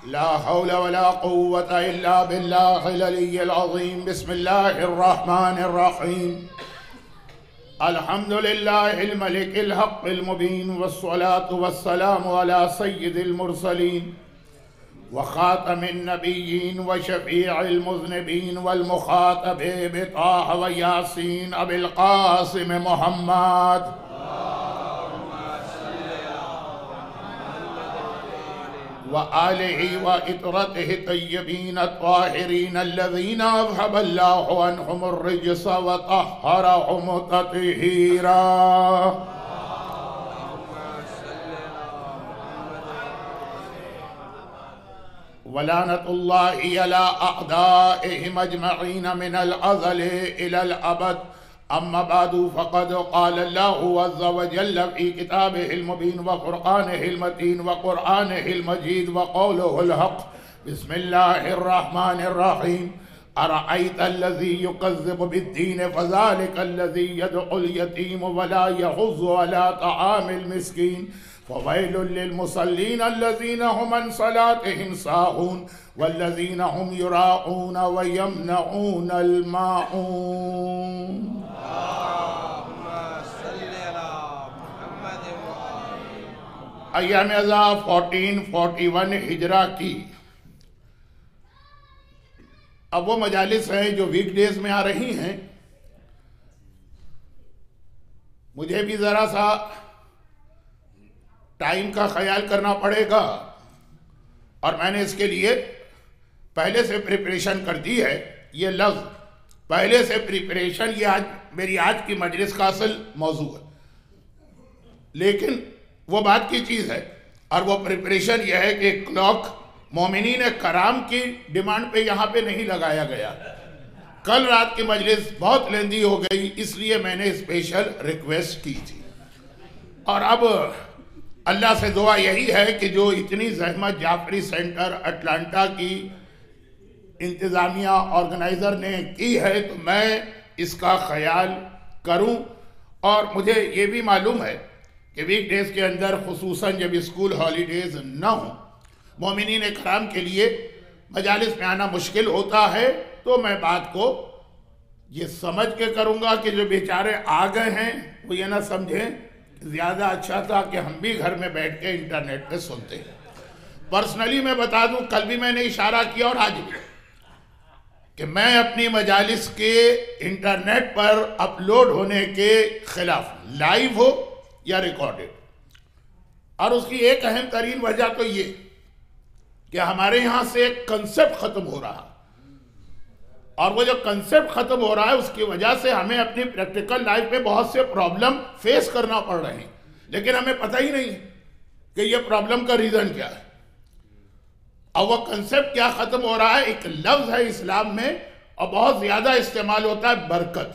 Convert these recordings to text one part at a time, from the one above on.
لا حول ولا قوة إلا بالله العلي العظيم. بسم الله الرحمن الرحيم. الحمد لله الملك الحق المبين، والصلاة والسلام على سيد المرسلين وخاتم النبيين وشفيع المذنبين والمخاطب بطه وياسين أبي القاسم محمد وآله وإطرته الطيبين الطاهرين الذين أذهب الله عنهم الرجس وطهرهم تطهيرا. ولعنة الله على أعدائهم أجمعين من الأزل إلى الأبد. أما بعد، فقد قال الله عز وجل في كتابه المبين وقرآنه المتين وقرآنه المجيد وقوله الحق. بسم الله الرحمن الرحيم. أرأيت الذي يكذب بالدين فذلك الذي يدعو اليتيم ولا يحض على طعام المسكين. فويل للمصلين الذين هم عن صلاتهم ساهون والذين هم يراءون ويمنعون الماعون. ایام ازا 1441 ہجرہ کی اب وہ مجالس ہیں جو ویک ڈیز میں آ رہی ہیں. مجھے بھی ذرا سا ٹائم کا خیال کرنا پڑے گا، اور میں نے اس کے لیے پہلے سے پریپریشن کر دی ہے. یہ لفظ پہلے سے پریپریشن یہ میری آج کی مجلس کا اصل موضوع ہے، لیکن وہ بات کی چیز ہے، اور وہ پریپریشن یہ ہے کہ کلاک مومنین کرام کی ڈیمانڈ پہ یہاں پہ نہیں لگایا گیا. کل رات کی مجلس بہت لیندی ہو گئی، اس لیے میں نے اسپیشل ریکویسٹ کی تھی. اور اب اللہ سے دعا یہی ہے کہ جو اتنی زحمت جعفری سینٹر اٹلانٹا کی انتظامیہ آرگنائزر نے کی ہے تو میں اس کا خیال کروں. اور مجھے یہ بھی معلوم ہے کہ ویک ڈیز کے اندر خصوصاً جب اسکول ہالیڈیز نہ ہوں مومنین کرام کے لیے مجالس میں آنا مشکل ہوتا ہے. تو میں بات کو یہ سمجھ کے کروں گا کہ جو بیچارے آ گئے ہیں وہ یہ نہ سمجھیں زیادہ اچھا تھا کہ ہم بھی گھر میں بیٹھ کے انٹرنیٹ پہ سنتے ہیں. پرسنلی میں بتا دوں، کل بھی میں نے اشارہ کیا اور آج بھی، کہ میں اپنی مجالس کے انٹرنیٹ پر اپلوڈ ہونے کے خلاف، لائیو ہو یا ریکارڈڈ. اور اس کی ایک اہم ترین وجہ تو یہ کہ ہمارے یہاں سے ایک کنسپٹ ختم ہو رہا، اور وہ جو کنسپٹ ختم ہو رہا ہے اس کی وجہ سے ہمیں اپنی پریکٹیکل لائف میں بہت سے پرابلم فیس کرنا پڑ رہے ہیں، لیکن ہمیں پتہ ہی نہیں کہ یہ پرابلم کا ریزن کیا ہے. اور وہ کنسپٹ کیا ختم ہو رہا ہے؟ ایک لفظ ہے اسلام میں اور بہت زیادہ استعمال ہوتا ہے، برکت.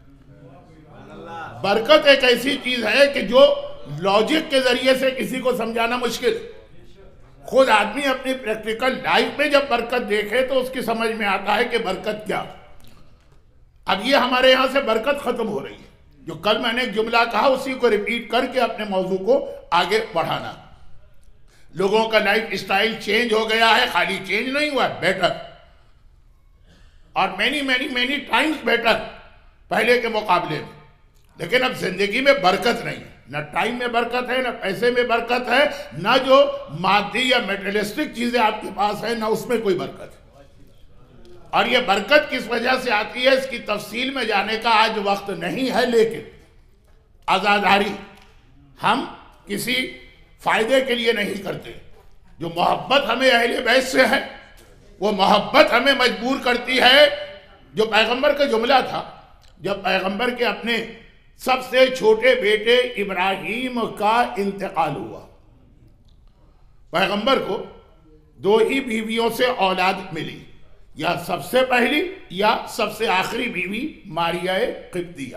برکت ایک ایسی چیز ہے کہ جو لاجک کے ذریعے سے کسی کو سمجھانا مشکل ہے. خود آدمی اپنی پریکٹیکل لائف میں جب برکت دیکھے تو اس کی سمجھ میں آتا ہے کہ برکت کیا. اب یہ ہمارے یہاں سے برکت ختم ہو رہی ہے. جو کل میں نے ایک جملہ کہا اسی کو ریپیٹ کر کے اپنے موضوع کو آگے بڑھانا. لوگوں کا لائف اسٹائل چینج ہو گیا ہے، خالی چینج نہیں ہوا ہے، بیٹر، اور مینی ٹائمز بیٹر پہلے کے مقابلے میں. لیکن اب زندگی میں برکت نہیں، نہ ٹائم میں برکت ہے، نہ پیسے میں برکت ہے، نہ جو مادی یا میٹریلسٹک چیزیں آپ کے پاس ہیں نہ اس میں کوئی برکت ہے. اور یہ برکت کس وجہ سے آتی ہے اس کی تفصیل میں جانے کا آج وقت نہیں ہے، لیکن عزاداری ہم کسی فائدے کے لیے نہیں کرتے. جو محبت ہمیں اہل بیت سے ہے وہ محبت ہمیں مجبور کرتی ہے. جو پیغمبر کا جملہ تھا جب پیغمبر کے اپنے سب سے چھوٹے بیٹے ابراہیم کا انتقال ہوا، پیغمبر کو 2 ہی بیویوں سے اولاد ملی، یا سب سے پہلی یا سب سے آخری بیوی ماریہ قبطیہ.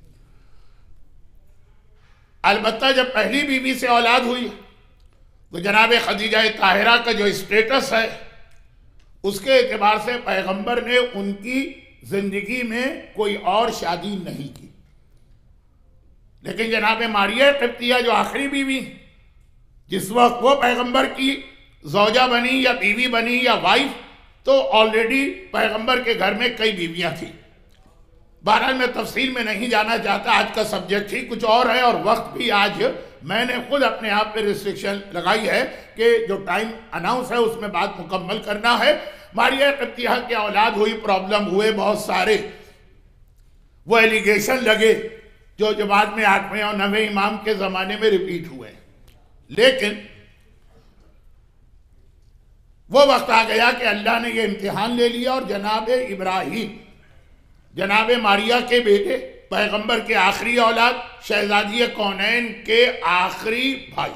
البتہ جب پہلی بیوی سے اولاد ہوئی تو جناب خدیجہ طاہرہ کا جو اسٹیٹس ہے اس کے اعتبار سے پیغمبر نے ان کی زندگی میں کوئی اور شادی نہیں کی. لیکن جناب ماریہ قبطیہ جو آخری بیوی، جس وقت وہ پیغمبر کی زوجہ بنی یا بیوی بنی یا وائف، تو آلریڈی پیغمبر کے گھر میں کئی بیویاں تھیں۔ بہرحال میں تفصیل میں نہیں جانا چاہتا، آج کا سبجیکٹ ہی کچھ اور ہے، اور وقت بھی آج میں نے خود اپنے آپ پہ ریسٹرکشن لگائی ہے کہ جو ٹائم اناؤنس ہے اس میں بات مکمل کرنا ہے۔ ماریہ قبطیہ کے اولاد ہوئی، پرابلم ہوئے بہت سارے، وہ ایلیگیشن لگے جو بعد میں 8ویں اور 9ویں امام کے زمانے میں ریپیٹ ہوئے، لیکن وہ وقت آ گیا کہ اللہ نے یہ امتحان لے لیا، اور جناب ابراہیم، جناب ماریہ کے بیٹے، پیغمبر کے آخری اولاد، شہزادی کونین کے آخری بھائی،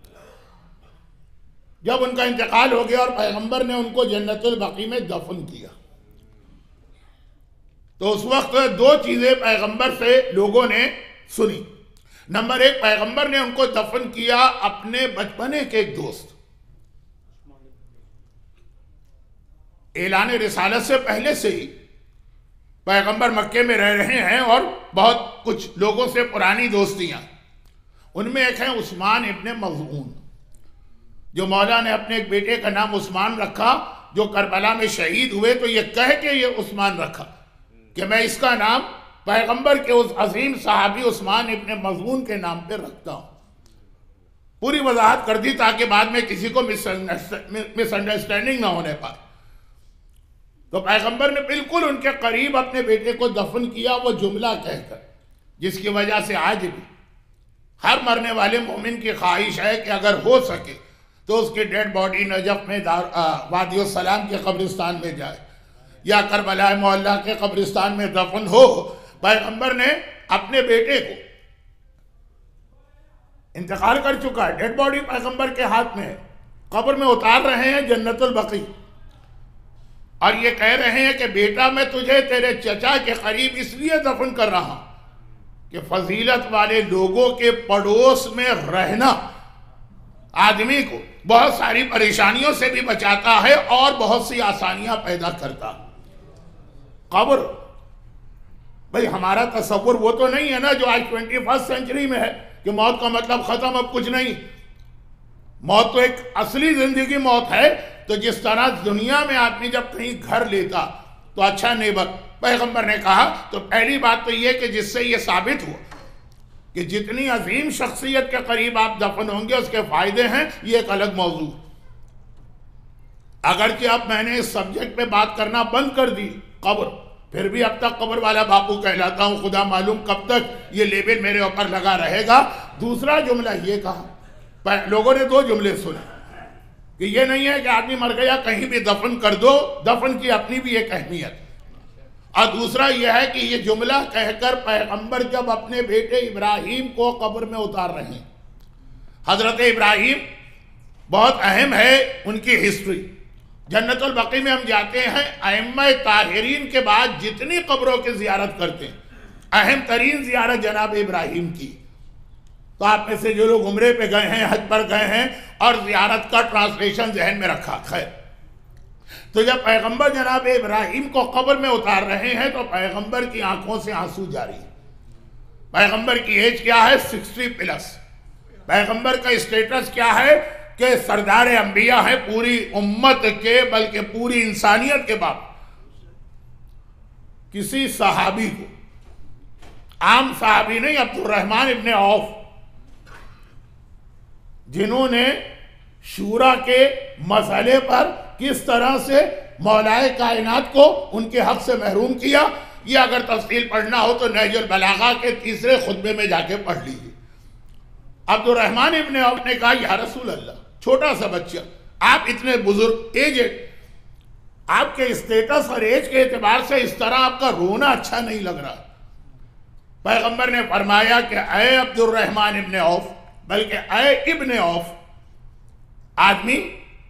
جب ان کا انتقال ہو گیا اور پیغمبر نے ان کو جنت البقیع میں دفن کیا، تو اس وقت دو چیزیں پیغمبر سے لوگوں نے سنی۔ نمبر 1، پیغمبر نے ان کو دفن کیا اپنے بچپنے کے ایک دوست، اعلان رسالت سے پہلے سے ہی پیغمبر مکے میں رہ رہے ہیں اور بہت کچھ لوگوں سے پرانی دوستیاں، ان میں ایک ہے عثمان ابن مظعون، جو مولا نے اپنے ایک بیٹے کا نام عثمان رکھا، جو کربلا میں شہید ہوئے تو یہ کہہ کے یہ عثمان رکھا کہ میں اس کا نام پیغمبر کے اس عظیم صحابی عثمان ابن مظعون کے نام پہ رکھتا ہوں۔ پوری وضاحت کر دی تاکہ بعد میں کسی کو مس انڈرسٹینڈنگ نہ ہونے پائے۔ تو پیغمبر نے بالکل ان کے قریب اپنے بیٹے کو دفن کیا، وہ جملہ کہہ کر، جس کی وجہ سے آج بھی ہر مرنے والے مومن کی خواہش ہے کہ اگر ہو سکے تو اس کی ڈیڈ باڈی نجف میں وادی السلام کے قبرستان میں جائے یا کربلا معلیٰ کے قبرستان میں دفن ہو۔ پیغمبر نے اپنے بیٹے کو، انتقال کر چکا ہے، ڈیڈ باڈی پیغمبر کے ہاتھ میں ہے، قبر میں اتار رہے ہیں جنت البقیع، اور یہ کہہ رہے ہیں کہ بیٹا میں تجھے تیرے چچا کے قریب اس لیے دفن کر رہا ہوں کہ فضیلت والے لوگوں کے پڑوس میں رہنا آدمی کو بہت ساری پریشانیوں سے بھی بچاتا ہے اور بہت سی آسانیاں پیدا کرتا۔ قبر، بھئی ہمارا تصور وہ تو نہیں ہے نا جو آج 21 سینچری میں ہے کہ موت کا مطلب ختم، اب کچھ نہیں۔ موت تو ایک اصلی زندگی موت ہے۔ تو جس طرح دنیا میں آدمی جب کہیں گھر لیتا تو اچھا نیبر، پیغمبر نے کہا، تو پہلی بات تو یہ کہ جس سے یہ ثابت ہوا کہ جتنی عظیم شخصیت کے قریب آپ دفن ہوں گے اس کے فائدے ہیں، یہ ایک الگ موضوع۔ اگرچہ اب میں نے اس سبجیکٹ پہ بات کرنا بند کر دی، قبر، پھر بھی اب تک قبر والا باپو کہلاتا ہوں، خدا معلوم کب تک یہ لیبل میرے اوپر لگا رہے گا۔ دوسرا جملہ یہ کہا، لوگوں نے دو جملے سنے کہ یہ نہیں ہے کہ آدمی مر گیا کہیں بھی دفن کر دو، دفن کی اپنی بھی ایک اہمیت، اور دوسرا یہ ہے کہ یہ جملہ کہہ کر پیغمبر جب اپنے بیٹے ابراہیم کو قبر میں اتار رہے ہیں۔ حضرت ابراہیم بہت اہم ہے ان کی ہسٹری۔ جنت البقیع میں ہم جاتے ہیں، ائمہ طاہرین کے بعد جتنی قبروں کی زیارت کرتے ہیں، اہم ترین زیارت جناب ابراہیم کی۔ تو آپ میں سے جو لوگ عمرے پہ گئے ہیں، حج پر گئے ہیں اور زیارت کا ٹرانسلیشن ذہن میں رکھا، خیر، تو جب پیغمبر جناب ابراہیم کو قبر میں اتار رہے ہیں تو پیغمبر کی آنکھوں سے آنسو جاری ہے۔ پیغمبر کی ایج کیا ہے؟ 60+۔ پیغمبر کا اسٹیٹس کیا ہے کہ سردار انبیاء ہے پوری امت کے، بلکہ پوری انسانیت کے باپ۔ کسی صحابی کو، عام صحابی نہیں، عبد الرحمن ابن عوف، جنہوں نے شورا کے مسئلے پر کس طرح سے مولائے کائنات کو ان کے حق سے محروم کیا، یہ اگر تفصیل پڑھنا ہو تو نہج البلاغہ کے 3 خطبے میں جا کے پڑھ لیجیے۔ عبد الرحمن ابن عوف نے کہا، یا رسول اللہ، چھوٹا سا بچہ، آپ اتنے بزرگ، ایجڈ، آپ کے اسٹیٹس اور ایج کے اعتبار سے اس طرح آپ کا رونا اچھا نہیں لگ رہا۔ پیغمبر نے فرمایا کہ اے عبد الرحمن ابن عوف، بلکہ اے ابن عوف، آدمی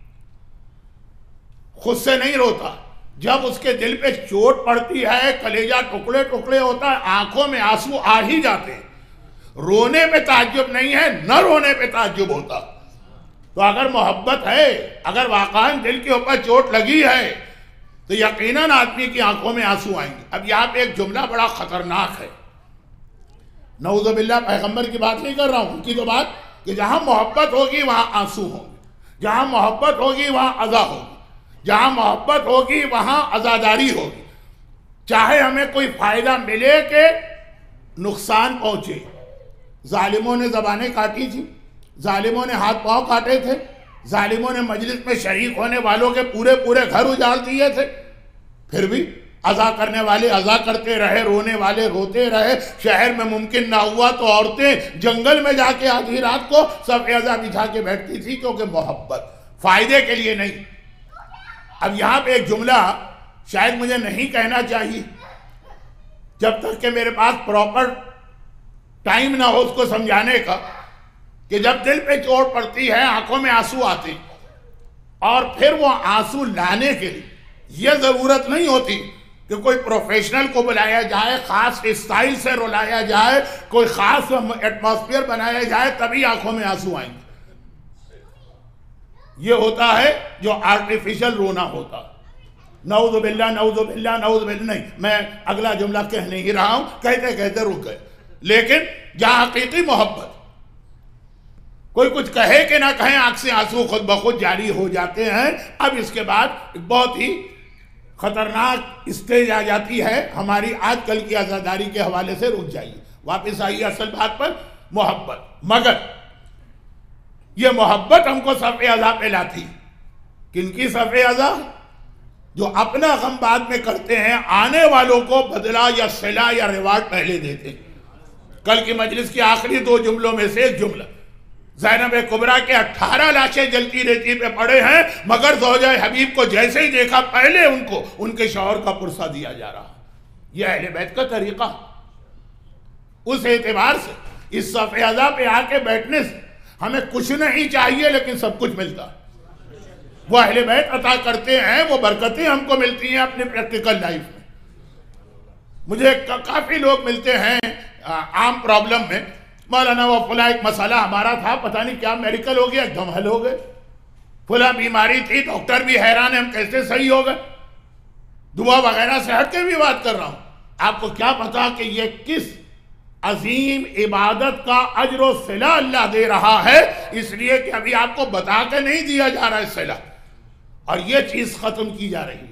خود سے نہیں روتا، جب اس کے دل پہ چوٹ پڑتی ہے، کلیجہ ٹکڑے ٹکڑے ہوتا ہے، آنکھوں میں آنسو آ ہی جاتے ہیں۔ رونے پہ تعجب نہیں ہے، نہ رونے پہ تعجب ہوتا۔ تو اگر محبت ہے، اگر واقعاً دل کے اوپر چوٹ لگی ہے تو یقیناً آدمی کی آنکھوں میں آنسو آئیں گے۔ اب یہاں پہ ایک جملہ بڑا خطرناک ہے، نعوذ باللہ پیغمبر کی بات نہیں کر رہا ہوں، ان کی تو بات کہ جہاں محبت ہوگی وہاں آنسو ہوں گے۔ جہاں محبت ہوگی وہاں عزا ہوگی، جہاں محبت ہوگی وہاں عزاداری ہوگی، چاہے ہمیں کوئی فائدہ ملے کہ نقصان پہنچے۔ ظالموں نے زبانیں کاٹی تھی، ظالموں نے ہاتھ پاؤں کاٹے تھے، ظالموں نے مجلس میں شریک ہونے والوں کے پورے گھر اجاڑ دیے تھے، پھر بھی عزا کرنے والے عزا کرتے رہے، رونے والے روتے رہے۔ شہر میں ممکن نہ ہوا تو عورتیں جنگل میں جا کے آدھی رات کو صف عزا بچھا کے بیٹھتی تھی، کیونکہ محبت، فائدے کے لیے نہیں۔ اب یہاں پہ ایک جملہ شاید مجھے نہیں کہنا چاہیے، جب تک کہ میرے پاس پراپر ٹائم نہ ہو اس کو سمجھانے کا، کہ جب دل پہ چوٹ پڑتی ہے آنکھوں میں آنسو آتے، اور پھر وہ آنسو لانے کے لیے یہ ضرورت نہیں ہوتی کہ کوئی پروفیشنل کو بلایا جائے، خاص اسٹائل سے رلایا جائے، کوئی خاص ایٹماسفیئر بنایا جائے تبھی آنکھوں میں آنسو آئیں گے۔ یہ ہوتا ہے جو آرٹیفیشل رونا ہوتا۔ نعوذ باللہ نعوذ باللہ نعوذ باللہ، نہیں، میں اگلا جملہ کہہ نہیں رہا ہوں، کہتے کہتے رک گئے۔ لیکن جہاں حقیقی محبت، کوئی کچھ کہے کہ نہ کہیں آنکھ سے آنسو خود بخود جاری ہو جاتے ہیں۔ اب اس کے بعد بہت ہی خطرناک اسٹیج آ جاتی ہے ہماری آج کل کی عزاداری کے حوالے سے۔ رک جائیے، واپس آئیے اصل بات پر، محبت۔ مگر یہ محبت ہم کو صف عزا پہ لاتی، کن کی صف عزا؟ جو اپنا غم بعد میں کرتے ہیں، آنے والوں کو بدلہ یا صلہ یا ریوارڈ پہلے دیتے۔ کل کی مجلس کی آخری 2 جملوں میں سے ایک جملہ، زینب کبریٰ کے 18 لاشیں جلتی رہتی پہ پڑے ہیں، مگر زوجہ حبیب کو جیسے ہی دیکھا پہلے ان کو ان کے شوہر کا پرسہ دیا جا رہا۔ یہ اہل بیت کا طریقہ۔ اس اعتبار سے اس صف عزا پہ آ کے بیٹھنے سے ہمیں کچھ نہیں چاہیے لیکن سب کچھ ملتا ہے۔ وہ اہل بیت عطا کرتے ہیں، وہ برکتیں ہم کو ملتی ہیں اپنے پریکٹیکل لائف میں۔ مجھے کافی لوگ ملتے ہیں عام پرابلم میں، مولانا وہ فلاں ایک مسئلہ ہمارا تھا، پتہ نہیں کیا میڈیکل ہو گیا، ایک دم حل ہو گئے۔ فلاں بیماری تھی، ڈاکٹر بھی حیران ہے ہم کیسے صحیح ہو گئے۔ دعا وغیرہ سے ہٹ کے بھی بات کر رہا ہوں۔ آپ کو کیا پتا کہ یہ کس عظیم عبادت کا اجر و صلہ اللہ دے رہا ہے، اس لیے کہ ابھی آپ کو بتا کے نہیں دیا جا رہا ہے صلہ، اور یہ چیز ختم کی جا رہی ہے۔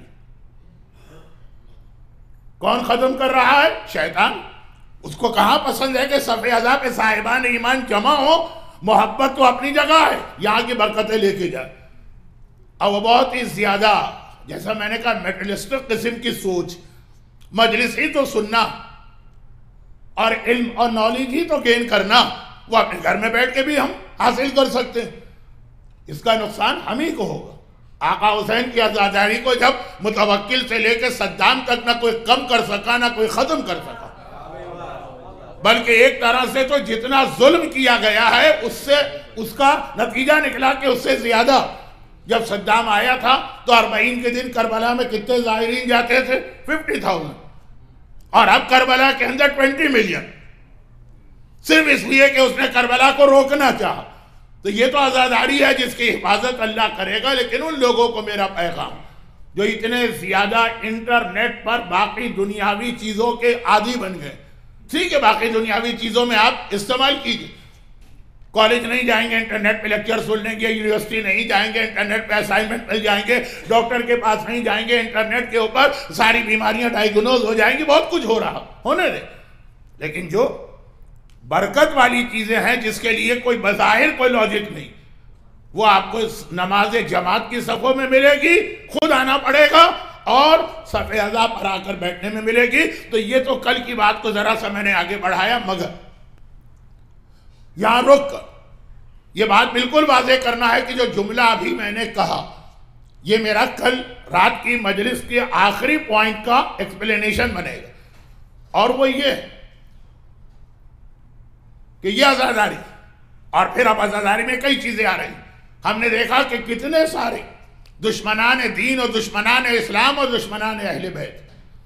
کون ختم کر رہا ہے؟ شیطان۔ اس کو کہاں پسند ہے کہ صف عزا پہ صاحبان ایمان جمع ہو؟ محبت تو اپنی جگہ ہے، یہاں کی برکتیں لے کے جائے۔ اور وہ بہت ہی زیادہ، جیسا میں نے کہا، میٹرلسٹک قسم کی سوچ، مجلس ہی تو سننا اور علم اور نالج ہی تو گین کرنا، وہ اپنے گھر میں بیٹھ کے بھی ہم حاصل کر سکتے ہیں۔ اس کا نقصان ہم ہی کو ہوگا۔ آقا حسین کی عزاداری کو جب متوکل سے لے کے صدام تک نہ کوئی کم کر سکا نہ کوئی ختم کر سکا، بلکہ ایک طرح سے تو جتنا ظلم کیا گیا ہے اس کا نتیجہ نکلا کہ اس سے زیادہ۔ جب صدام آیا تھا تو 40 کے دن کربلا میں کتنے زائرین جاتے تھے؟ 50,000، اور اب کربلا کے اندر 20 ملین، صرف اس لیے کہ اس نے کربلا کو روکنا چاہا۔ تو یہ تو عزاداری ہے جس کی حفاظت اللہ کرے گا۔ لیکن ان لوگوں کو میرا پیغام جو اتنے زیادہ انٹرنیٹ پر باقی دنیاوی چیزوں کے عادی بن گئے، ٹھیک ہے، باقی دنیاوی چیزوں میں آپ استعمال کیجئے۔ کالج نہیں جائیں گے انٹرنیٹ پہ لیکچر سن لیں گے، یونیورسٹی نہیں جائیں گے انٹرنیٹ پہ اسائنمنٹ مل جائیں گے، ڈاکٹر کے پاس نہیں جائیں گے انٹرنیٹ کے اوپر ساری بیماریاں ڈائیگنوز ہو جائیں گی، بہت کچھ ہو رہا، ہونے دیں۔ لیکن جو برکت والی چیزیں ہیں جس کے لیے کوئی بظاہر کوئی لاجک نہیں، وہ آپ کو نماز جماعت کی صفوں میں ملے گی، خود آنا پڑے گا، اور صف عزا پر آ کر بیٹھنے میں ملے گی۔ تو یہ تو کل کی بات کو ذرا سا میں نے آگے بڑھایا، مگر یہاں رک کر یہ بات بالکل واضح کرنا ہے کہ جو جملہ ابھی میں نے کہا، یہ میرا کل رات کی مجلس کے آخری پوائنٹ کا ایکسپلینیشن بنے گا، اور وہ یہ ہے کہ یہ عزاداری، اور پھر اب عزاداری میں کئی چیزیں آ رہی ہیں۔ ہم نے دیکھا کہ کتنے سارے دشمنان دین اور دشمنان اسلام اور دشمنان اہل بیت،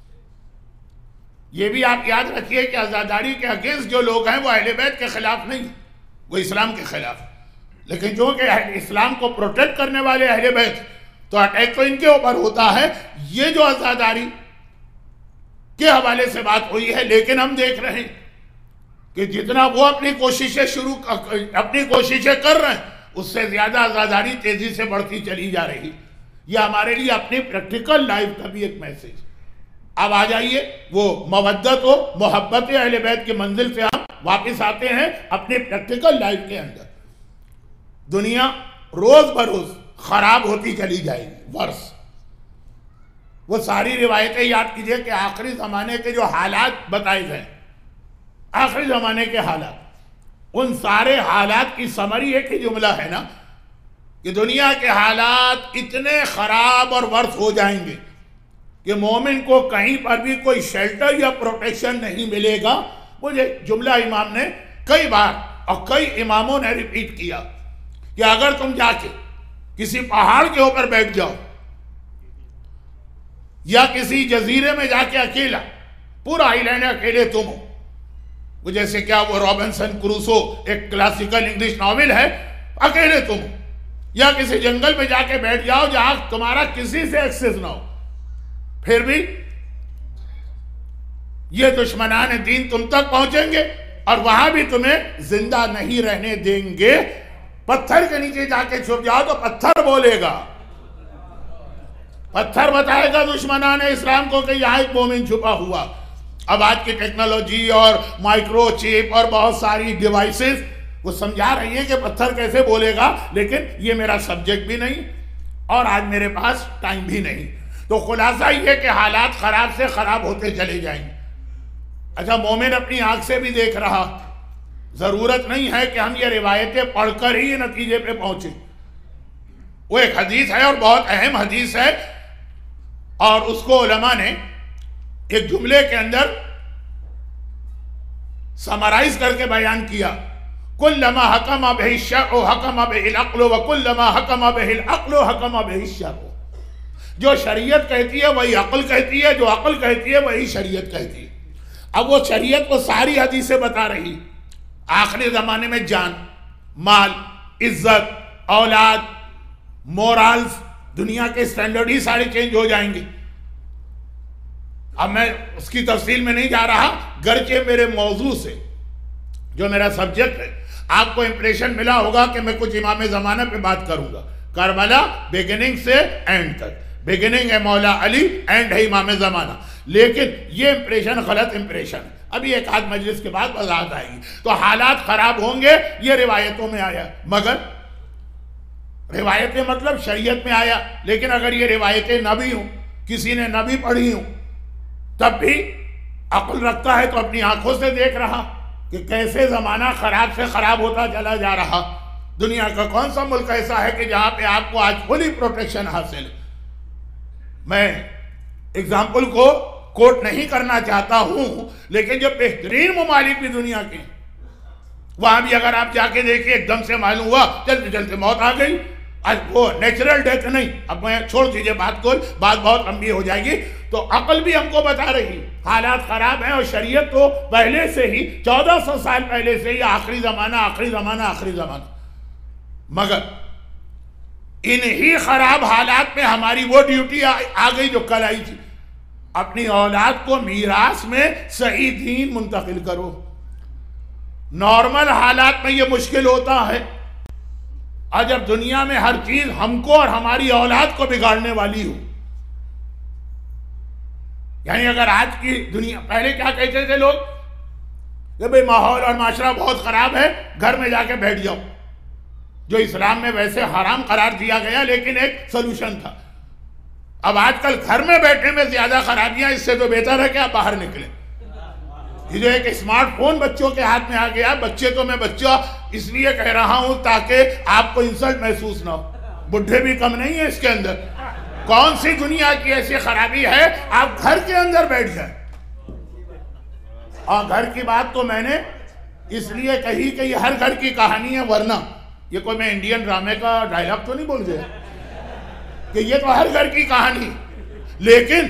یہ بھی آپ یاد رکھیے کہ عزاداری کے اگینسٹ جو لوگ ہیں وہ اہل بیت کے خلاف نہیں، وہ اسلام کے خلاف، لیکن جو کہ اسلام کو پروٹیکٹ کرنے والے اہل بیت، تو اٹیک تو ان کے اوپر ہوتا ہے۔ یہ جو عزاداری کے حوالے سے بات ہوئی ہے، لیکن ہم دیکھ رہے ہیں کہ جتنا وہ اپنی کوششیں کر رہے ہیں، اس سے زیادہ عزاداری تیزی سے بڑھتی چلی جا رہی. یہ ہمارے لیے اپنی پریکٹیکل لائف کا بھی ایک میسیج. اب آ جائیے وہ مودت و محبت اہل بیت کی منزل سے ہم واپس آتے ہیں اپنے پریکٹیکل لائف کے اندر. دنیا روز بروز خراب ہوتی چلی جائے گی. ورس وہ ساری روایتیں یاد کیجئے کہ آخری زمانے کے جو حالات بتائے گئے, آخری زمانے کے حالات, ان سارے حالات کی سمری ایک ہی جملہ ہے نا کہ دنیا کے حالات اتنے خراب اور ورس ہو جائیں گے کہ مومن کو کہیں پر بھی کوئی شیلٹر یا پروٹیکشن نہیں ملے گا. مجھے جملہ امام نے کئی بار اور کئی اماموں نے ریپیٹ کیا کہ اگر تم جا کے کسی پہاڑ کے اوپر بیٹھ جاؤ یا کسی جزیرے میں جا کے اکیلا, پورا آئی لینڈ اکیلے تم ہو, وہ جیسے کیا وہ رابنسن کروسو ایک کلاسیکل انگلش ناول ہے, اکیلے تم ہو, یا کسی جنگل میں جا کے بیٹھ جاؤ جہاں تمہارا کسی سے ایکسس نہ ہو, پھر بھی یہ دشمنان دین تم تک پہنچیں گے اور وہاں بھی تمہیں زندہ نہیں رہنے دیں گے. پتھر کے نیچے جا کے چھپ جاؤ تو پتھر بولے گا, پتھر بتائے گا دشمنان اسلام کو کہ یہاں ایک مومن چھپا ہوا. اب آج کی ٹیکنالوجی اور مائکرو چپ اور بہت ساری ڈیوائسز وہ سمجھا رہی ہیں کہ پتھر کیسے بولے گا, لیکن یہ میرا سبجیکٹ بھی نہیں اور آج میرے پاس ٹائم بھی نہیں. تو خلاصہ یہ کہ حالات خراب سے خراب ہوتے چلے جائیں. اچھا, مومن اپنی آنکھ سے بھی دیکھ رہا, ضرورت نہیں ہے کہ ہم یہ روایتیں پڑھ کر ہی نتیجے پہ پہنچیں. وہ ایک حدیث ہے اور بہت اہم حدیث ہے, اور اس کو علماء نے ایک جملے کے اندر سمرائز کر کے بیان کیا. کلما حکم بہ الشرع حکم بہ العقل وکلما حکم بہ العقل حکم بہ الشرع. جو شریعت کہتی ہے وہی عقل کہتی ہے, جو عقل کہتی ہے وہی شریعت کہتی ہے. اب وہ شریعت کو ساری حدیثیں بتا رہی. آخری زمانے میں جان, مال, عزت, اولاد, مورالز, دنیا کے سٹینڈرڈ ہی سارے چینج ہو جائیں گے. اب میں اس کی تفصیل میں نہیں جا رہا, گرچہ میرے موضوع سے جو میرا سبجیکٹ ہے آپ کو امپریشن ملا ہوگا کہ میں کچھ امام زمانہ پہ بات کروں گا. کربلا بگننگ سے اینڈ تک, بگننگ ہے مولا علی, اینڈ ہے امام زمانہ, لیکن یہ امپریشن غلط امپریشن ہے. ابھی ایک آدھ مجلس کے بعد وضاحت آئے گی. تو حالات خراب ہوں گے یہ روایتوں میں آیا, مگر روایتیں مطلب شریعت میں آیا, لیکن اگر یہ روایتیں نہ بھی ہوں, کسی نے نہ بھی پڑھی ہوں, تب بھی عقل رکھتا ہے تو اپنی آنکھوں سے دیکھ رہا کہ کیسے زمانہ خراب سے خراب ہوتا چلا جا رہا. دنیا کا کون سا ملک ایسا ہے کہ جہاں پہ آپ کو آج فلی پروٹیکشن حاصل ہے. میں اگزامپل کو کوٹ نہیں کرنا چاہتا ہوں, لیکن جو بہترین ممالک بھی دنیا کے وہاں بھی اگر آپ جا کے دیکھیں ایک دم سے معلوم ہوا چلتے چلتے موت آ گئی. آج وہ نیچرل ڈیتھ نہیں, اب میں چھوڑ دیجئے بات کو, بات بہت لمبی ہو جائے گی. تو عقل بھی ہم کو بتا رہی حالات خراب ہیں, اور شریعت تو پہلے سے ہی 1400 سال پہلے سے ہی آخری زمانہ آخری زمانہ آخری زمانہ. مگر انہی خراب حالات میں ہماری وہ ڈیوٹی آ گئی جو کل آئی تھی, اپنی اولاد کو میراث میں صحیح دین منتقل کرو. نارمل حالات میں یہ مشکل ہوتا ہے, اور جب دنیا میں ہر چیز ہم کو اور ہماری اولاد کو بگاڑنے والی ہو. یعنی اگر آج کی دنیا, پہلے کیا کہتے تھے لوگ کہ بھئی ماحول اور معاشرہ بہت خراب ہے, گھر میں جا کے بیٹھ جاؤ, جو اسلام میں ویسے حرام قرار دیا گیا لیکن ایک سلوشن تھا. اب آج کل گھر میں بیٹھنے میں زیادہ خرابیاں, اس سے تو بہتر ہے کہ آپ باہر نکلیں. یہ جو ایک اسمارٹ فون بچوں کے ہاتھ میں آ گیا, بچے تو میں بچہ اس لیے کہہ رہا ہوں تاکہ آپ کو انسلٹ محسوس نہ ہو, بڈھے بھی کم نہیں ہیں اس کے اندر. کون سی دنیا کی ایسی خرابی ہے آپ گھر کے اندر بیٹھ جائیں. اور گھر کی بات تو میں نے اس لیے کہی کہ یہ ہر گھر کی کہانی ہے, ورنہ یہ کوئی میں انڈین ڈرامے کا ڈائلاگ تو نہیں بول گیا کہ یہ تو ہر گھر کی کہانی. لیکن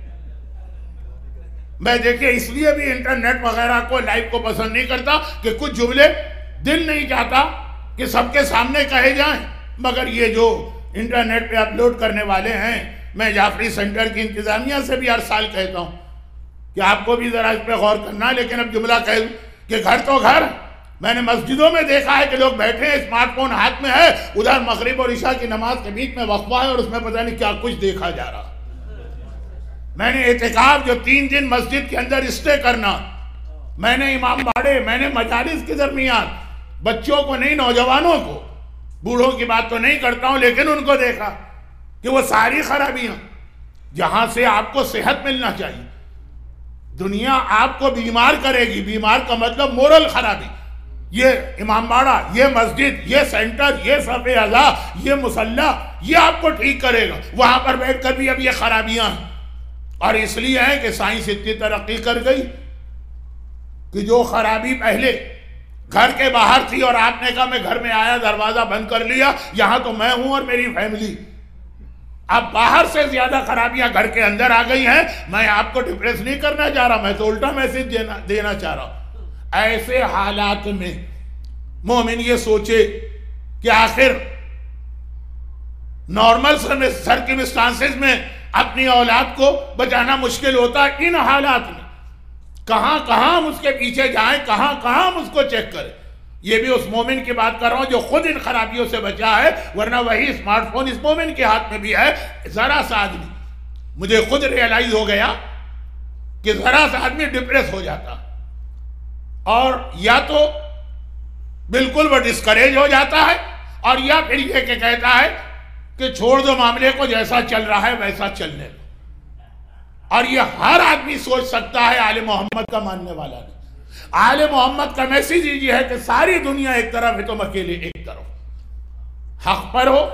میں دیکھیں اس لیے بھی انٹرنیٹ وغیرہ کو لائیو کو پسند نہیں کرتا کہ کچھ جملے دل نہیں چاہتا کہ سب کے سامنے کہے جائیں, مگر یہ جو انٹرنیٹ پہ اپلوڈ کرنے والے ہیں, میں جعفری سینٹر کی انتظامیہ سے بھی ہر سال کہتا ہوں کہ آپ کو بھی ذرا اس پہ غور کرنا. لیکن اب جملہ کہہ کہ گھر تو گھر, میں نے مسجدوں میں دیکھا ہے کہ لوگ بیٹھے ہیں، اسمارٹ فون ہاتھ میں ہے، ادھر مغرب اور عشاء کی نماز کے بیچ میں وقفہ ہے اور اس میں پتہ نہیں کیا کچھ دیکھا جا رہا۔ میں نے اعتکاف جو 3 دن مسجد کے اندر اسٹے کرنا، میں نے امام باڑے، میں نے مجالس کے درمیان بچوں کو نہیں، نوجوانوں کو، بوڑھوں کی بات تو نہیں کرتا ہوں، لیکن ان کو دیکھا کہ وہ ساری خرابیاں جہاں سے آپ کو صحت ملنا چاہیے، دنیا آپ کو بیمار کرے گی۔ بیمار کا مطلب مورل خرابی۔ یہ امام باڑہ، یہ مسجد، یہ سینٹر، یہ صف اعضاء، یہ مصلی، یہ آپ کو ٹھیک کرے گا۔ وہاں پر بیٹھ کر بھی اب یہ خرابیاں ہیں، اور اس لیے ہے کہ سائنس اتنی ترقی کر گئی کہ جو خرابی پہلے گھر کے باہر تھی اور آپ نے کہا میں گھر میں آیا دروازہ بند کر لیا، یہاں تو میں ہوں اور میری فیملی، اب باہر سے زیادہ خرابیاں گھر کے اندر آ گئی ہیں۔ میں آپ کو ڈپریس نہیں کرنا چاہ رہا، میں تو الٹا میسج دینا چاہ رہا ہوں۔ ایسے حالات میں مومن یہ سوچے کہ آخر نارمل سرکمسٹانسز میں اپنی اولاد کو بچانا مشکل ہوتا ہے، ان حالات میں کہاں کہاں ہم اس کے پیچھے جائیں، کہاں کہاں ہم اس کو چیک کریں۔ یہ بھی اس مومن کی بات کر رہا ہوں جو خود ان خرابیوں سے بچا ہے، ورنہ وہی اسمارٹ فون اس مومن کے ہاتھ میں بھی ہے۔ ذرا سا آدمی، مجھے خود ریئلائز ہو گیا کہ ذرا سا آدمی ڈپریس ہو جاتا، اور یا تو بالکل وہ ڈسکریج ہو جاتا ہے، اور یا پھر یہ کہ کہتا ہے کہ چھوڑ دو معاملے کو، جیسا چل رہا ہے ویسا چلنے دو۔ اور یہ ہر آدمی سوچ سکتا ہے، آل محمد کا ماننے والا نہیں۔ آل محمد کا میسیج یہ ہے کہ ساری دنیا ایک طرف ہے، تم اکیلے ایک طرف۔ حق پر ہو،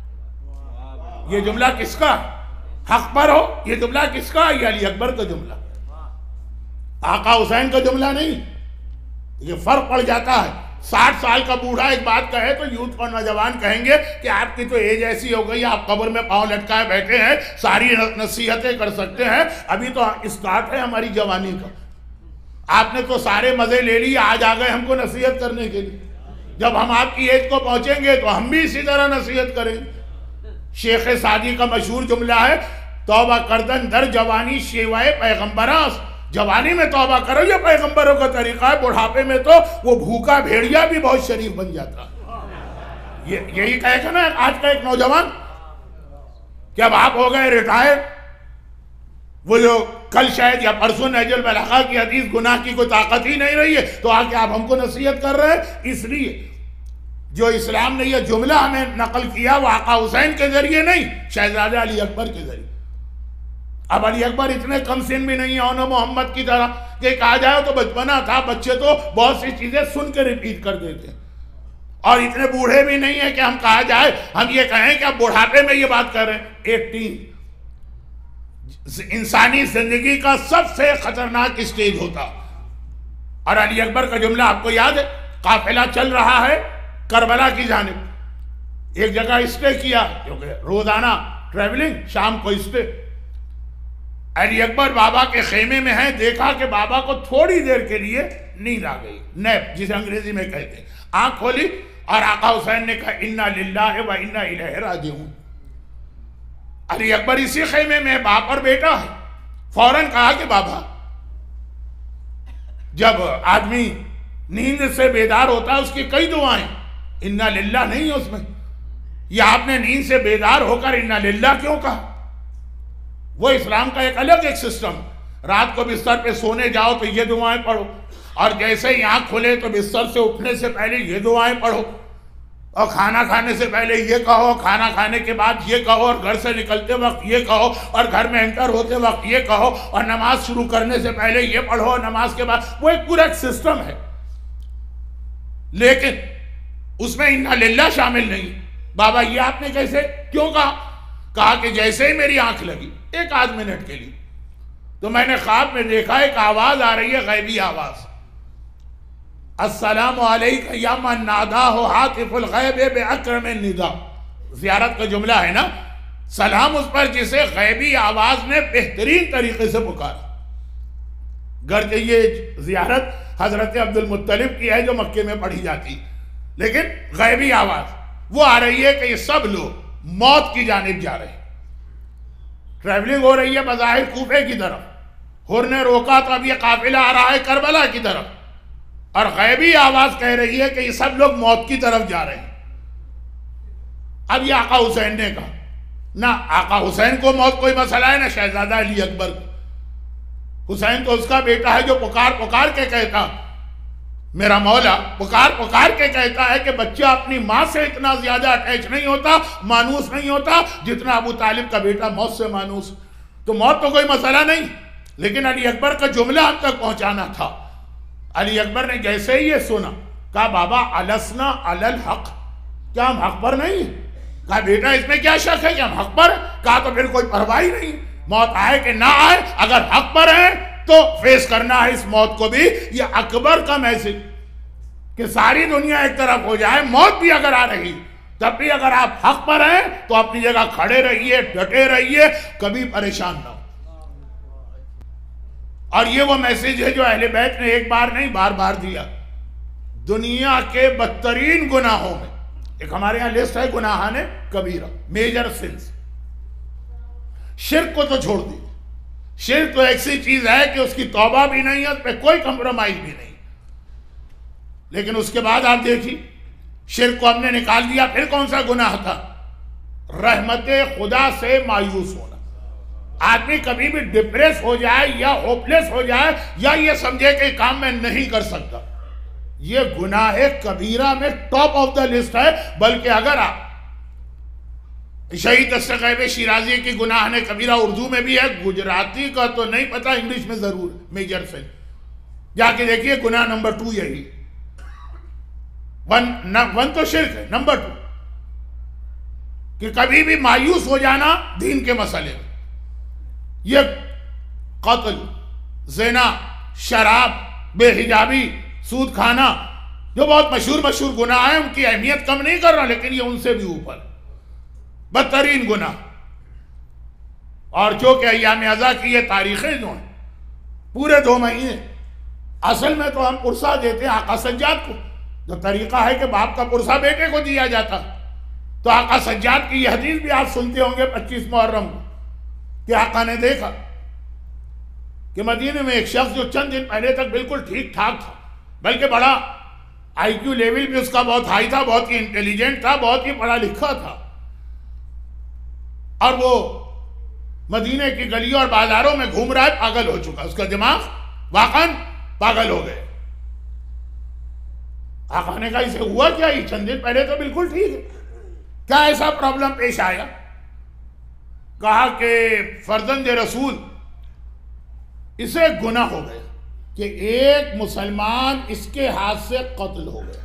یہ جملہ کس کا؟ حق پر ہو، یہ جملہ کس کا؟ یہ علی اکبر کا جملہ، آقا حسین کا جملہ نہیں۔ یہ فرق پڑ جاتا ہے۔ 60 سال کا بوڑھا ایک بات کہے تو یوتھ اور نوجوان کہیں گے کہ آپ کی تو ایج ایسی ہو گئی، آپ قبر میں پاؤں لٹکائے بیٹھے ہیں، ساری نصیحتیں کر سکتے ہیں، ابھی تو اسٹارٹ ہے ہماری جوانی کا، آپ نے تو سارے مزے لے لیے، آج آ گئے ہم کو نصیحت کرنے کے لیے۔ جب ہم آپ کی ایج کو پہنچیں گے تو ہم بھی اسی طرح نصیحت کریں گے۔ شیخ سعدی کا مشہور جملہ ہے، توبہ کردن در جوانی شیوائے پیغمبراس۔ جوانی میں توبہ کرو، یہ پیغمبروں کا طریقہ ہے، بڑھاپے میں تو وہ بھوکا بھیڑیا بھی بہت شریف بن جاتا۔ یہی کہے گا نا آج کا ایک نوجوان کہ اب آپ ہو گئے ریٹائر، وہ جو کل شاید یا پرسوں نہج البلاغہ کی حدیث گناہ کی کوئی طاقت ہی نہیں رہی ہے، تو آگے آپ ہم کو نصیحت کر رہے ہیں۔ اس لیے جو اسلام نے یہ جملہ ہمیں نقل کیا وہ آقا حسین کے ذریعے نہیں، شہزادہ علی اکبر کے ذریعے۔ اب علی اکبر اتنے کم سن بھی نہیں ہیں انہوں محمد کی طرح کہ کہا جائے تو بچپنا تھا، بچے تو بہت سی چیزیں سن کے ریپیٹ کر دیتے ہیں، اور اتنے بوڑھے بھی نہیں ہیں کہ ہم کہا جائے، ہم یہ کہیں کہ اب بڑھاپے میں یہ بات کر رہے ہیں۔ 18 انسانی زندگی کا سب سے خطرناک اسٹیج ہوتا، اور علی اکبر کا جملہ آپ کو یاد ہے، قافلہ چل رہا ہے کربلا کی جانب، ایک جگہ اسٹے کیا کیونکہ روزانہ ٹریولنگ، شام کو اسٹے۔ علی اکبر بابا کے خیمے میں ہیں، دیکھا کہ بابا کو تھوڑی دیر کے لیے نیند آ گئی، نیپ جسے انگریزی میں کہتے ہیں۔ آنکھ کھولی اور آقا حسین نے کہا انا للہ و انا الیہ راجعون۔ علی اکبر اسی خیمے میں باپ اور بیٹا ہے، فوراً کہا کہ بابا، جب آدمی نیند سے بیدار ہوتا ہے اس کی کئی دعائیں، انا للہ نہیں ہے اس میں، یہ آپ نے نیند سے بیدار ہو کر انا للہ کیوں کہا؟ وہ اسلام کا ایک الگ ایک سسٹم، رات کو بستر پہ سونے جاؤ تو یہ دعائیں پڑھو، اور جیسے ہی آنکھ کھلے تو بستر سے اٹھنے سے پہلے یہ دعائیں پڑھو، اور کھانا کھانے سے پہلے یہ کہو، کھانا کھانے کے بعد یہ کہو، اور گھر سے نکلتے وقت یہ کہو، اور گھر میں انٹر ہوتے وقت یہ کہو، اور نماز شروع کرنے سے پہلے یہ پڑھو، نماز کے بعد، وہ ایک پورا ایک سسٹم ہے۔ لیکن اس میں انا للہ شامل نہیں۔ بابا یہ آپ نے کیسے کیوں کہا کہ جیسے ہی میری آنکھ لگی 1 منٹ کے لیے تو میں نے خواب میں دیکھا ایک آواز آ رہی ہے، غیبی آواز، السلام علیکم یا من ناداہ ہاتف الغیب باکرم النداء۔ زیارت کا جملہ ہے نا، سلام اس پر جسے غیبی آواز نے بہترین طریقے سے پکارا۔ گرچہ یہ زیارت حضرت عبد المطلب کی ہے جو مکے میں پڑھی جاتی، لیکن غیبی آواز وہ آ رہی ہے کہ یہ سب لوگ موت کی جانب جا رہے ہیں۔ ٹریولنگ ہو رہی ہے بظاہر کوفے کی طرف، حر نے روکا تو اب یہ قافلہ آ رہا ہے کربلا کی طرف، اور غیبی آواز کہہ رہی ہے کہ یہ سب لوگ موت کی طرف جا رہے ہیں۔ اب یہ آقا حسین نے کہا، نہ آقا حسین کو موت کوئی مسئلہ ہے، نہ شہزادہ علی اکبر کو۔ حسین تو اس کا بیٹا ہے جو پکار پکار کے کہتا، میرا مولا پکار پکار کے کہتا ہے کہ بچہ اپنی ماں سے اتنا زیادہ اٹیچ نہیں ہوتا، مانوس نہیں ہوتا، جتنا ابو طالب کا بیٹا موت سے مانوس۔ تو موت تو کوئی مسئلہ نہیں، لیکن علی اکبر کا جملہ ہم تک پہنچانا تھا۔ علی اکبر نے جیسے ہی یہ سنا، کہا بابا السنا علی الحق، کیا ہم حق پر نہیں؟ کہا بیٹا اس میں کیا شک ہے کہ ہم حق پر؟ کہا تو پھر کوئی پرواہ ہی نہیں، موت آئے کہ نہ آئے، اگر حق پر ہیں تو فیس کرنا ہے اس موت کو بھی۔ یہ اکبر کا میسج کہ ساری دنیا ایک طرف ہو جائے، موت بھی اگر آ رہی تب بھی اگر آپ حق پر ہیں تو اپنی جگہ کھڑے رہیے، ڈٹے رہیے، کبھی پریشان نہ ہو۔ اور یہ وہ میسج ہے جو اہل بیت نے ایک بار نہیں بار بار دیا۔ دنیا کے بدترین گناہوں میں ایک ہمارے ہاں لسٹ ہے، گناہان کبیرہ، میجر سنس۔ شرک کو تو چھوڑ دیجیے، شرک تو ایسی چیز ہے کہ اس کی توبہ بھی نہیں ہے، اس پہ کوئی کمپرومائز بھی نہیں۔ لیکن اس کے بعد آپ دیکھیے، شرک کو ہم نے نکال دیا، پھر کون سا گناہ تھا؟ رحمت خدا سے مایوس ہونا۔ آدمی کبھی بھی ڈپریس ہو جائے یا ہوپلیس ہو جائے یا یہ سمجھے کہ کام میں نہیں کر سکتا، یہ گناہ کبیرہ میں ٹاپ آف دا لسٹ ہے۔ بلکہ اگر آپ شہید دستغیب شیرازی کی گناہ نے کبیرہ اردو میں بھی ہے، گجراتی کا تو نہیں پتا، انگلش میں ضرور میجر سے جا کے دیکھیے، گناہ نمبر 2 یہی۔ ون تو شرک ہے، نمبر 2 کہ کبھی بھی مایوس ہو جانا دین کے مسئلے میں۔ یہ قتل، زنا، شراب، بے حجابی، سود کھانا، جو بہت مشہور گناہ ہیں، ان کی اہمیت کم نہیں کر رہا، لیکن یہ ان سے بھی اوپر بدترین گناہ۔ اور جو کہ ایام ازا کی یہ تاریخیں جو ہیں، پورے 2 مہینے اصل میں تو ہم پرسہ دیتے ہیں آقا سجاد کو، جو طریقہ ہے کہ باپ کا پرسہ بیٹے کو دیا جاتا، تو آقا سجاد کی یہ حدیث بھی آپ سنتے ہوں گے 25 محرم کو، کہ آقا نے دیکھا کہ مدینے میں ایک شخص جو چند دن پہلے تک بالکل ٹھیک ٹھاک تھا، بلکہ بڑا آئی کیو لیول بھی اس کا بہت ہائی تھا، بہت ہی انٹیلیجنٹ تھا، بہت ہی پڑھا لکھا تھا، اور وہ مدینے کی گلیوں اور بازاروں میں گھوم رہا ہے، پاگل ہو چکا، اس کا دماغ واقعاً پاگل ہو گئے۔ آقا نے کہا اسے ہوا کیا؟ یہ چند دن پہلے تو بالکل ٹھیک ہے، کیا ایسا پرابلم پیش آیا؟ کہا کہ فرزند رسول، اسے گناہ ہو گیا کہ ایک مسلمان اس کے ہاتھ سے قتل ہو گیا۔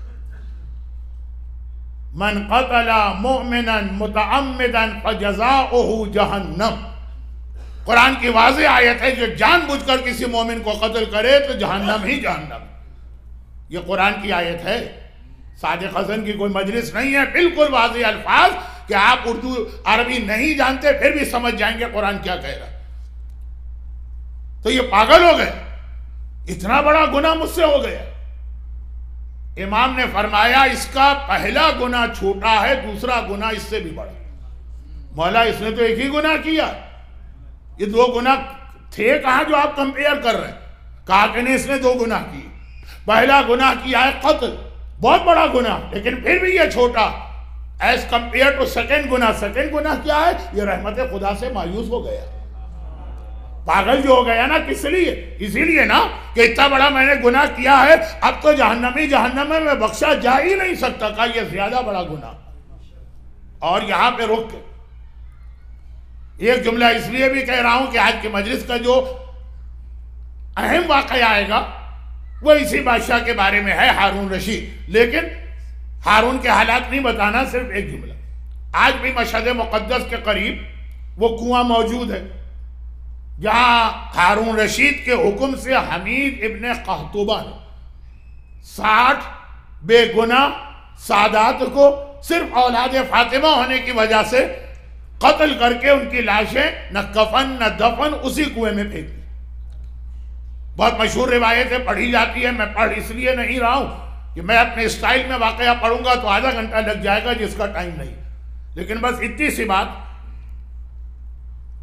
من قتل مؤمنا متعمدا فجزاؤہ جہنم، قرآن کی واضح آیت ہے، جو جان بوجھ کر کسی مومن کو قتل کرے تو جہنم ہی جہنم۔ یہ قرآن کی آیت ہے، صادق حسن کی کوئی مجلس نہیں ہے، بالکل واضح الفاظ کہ آپ اردو عربی نہیں جانتے پھر بھی سمجھ جائیں گے قرآن کیا کہہ رہا ہے۔ تو یہ پاگل ہو گئے، اتنا بڑا گناہ مجھ سے ہو گیا۔ امام نے فرمایا اس کا پہلا گناہ چھوٹا ہے، دوسرا گناہ اس سے بھی بڑا۔ مولا اس نے تو ایک ہی گناہ کیا، یہ 2 گناہ تھے کہاں جو آپ کمپیئر کر رہے ہیں؟ کہا کہ نہیں، اس نے 2 گناہ کیے۔ پہلا گناہ کیا ہے قتل، بہت بڑا گناہ، لیکن پھر بھی یہ چھوٹا ایز کمپیئر ٹو سیکنڈ گناہ۔ سیکنڈ گناہ کیا ہے؟ یہ رحمت خدا سے مایوس ہو گیا، پاگل جو ہو گیا نا۔ کس لیے؟ اسی لیے نا کہ اتنا بڑا میں نے گناہ کیا ہے، اب تو جہنمی جہنم میں بخشا جا ہی نہیں سکتا، کہا یہ زیادہ بڑا گناہ۔ اور یہاں پہ رک کے ایک جملہ اس لیے بھی کہہ رہا ہوں کہ آج کی مجلس کا جو اہم واقعہ آئے گا وہ اسی بادشاہ کے بارے میں ہے، ہارون رشید۔ لیکن ہارون کے حالات نہیں بتانا، صرف ایک جملہ۔ آج بھی مشہد مقدس کے قریب وہ کنواں موجود ہے جہاں ہارون رشید کے حکم سے حمید ابن قحطبہ نے 60 بے گناہ سادات کو صرف اولاد فاطمہ ہونے کی وجہ سے قتل کر کے ان کی لاشیں نہ کفن نہ دفن اسی کنویں میں پھینک دی۔ بہت مشہور روایتیں پڑھی جاتی ہے، میں پڑھ اس لیے نہیں رہا ہوں کہ میں اپنے اسٹائل میں واقعہ پڑھوں گا تو آدھا گھنٹہ لگ جائے گا، جس کا ٹائم نہیں۔ لیکن بس اتنی سی بات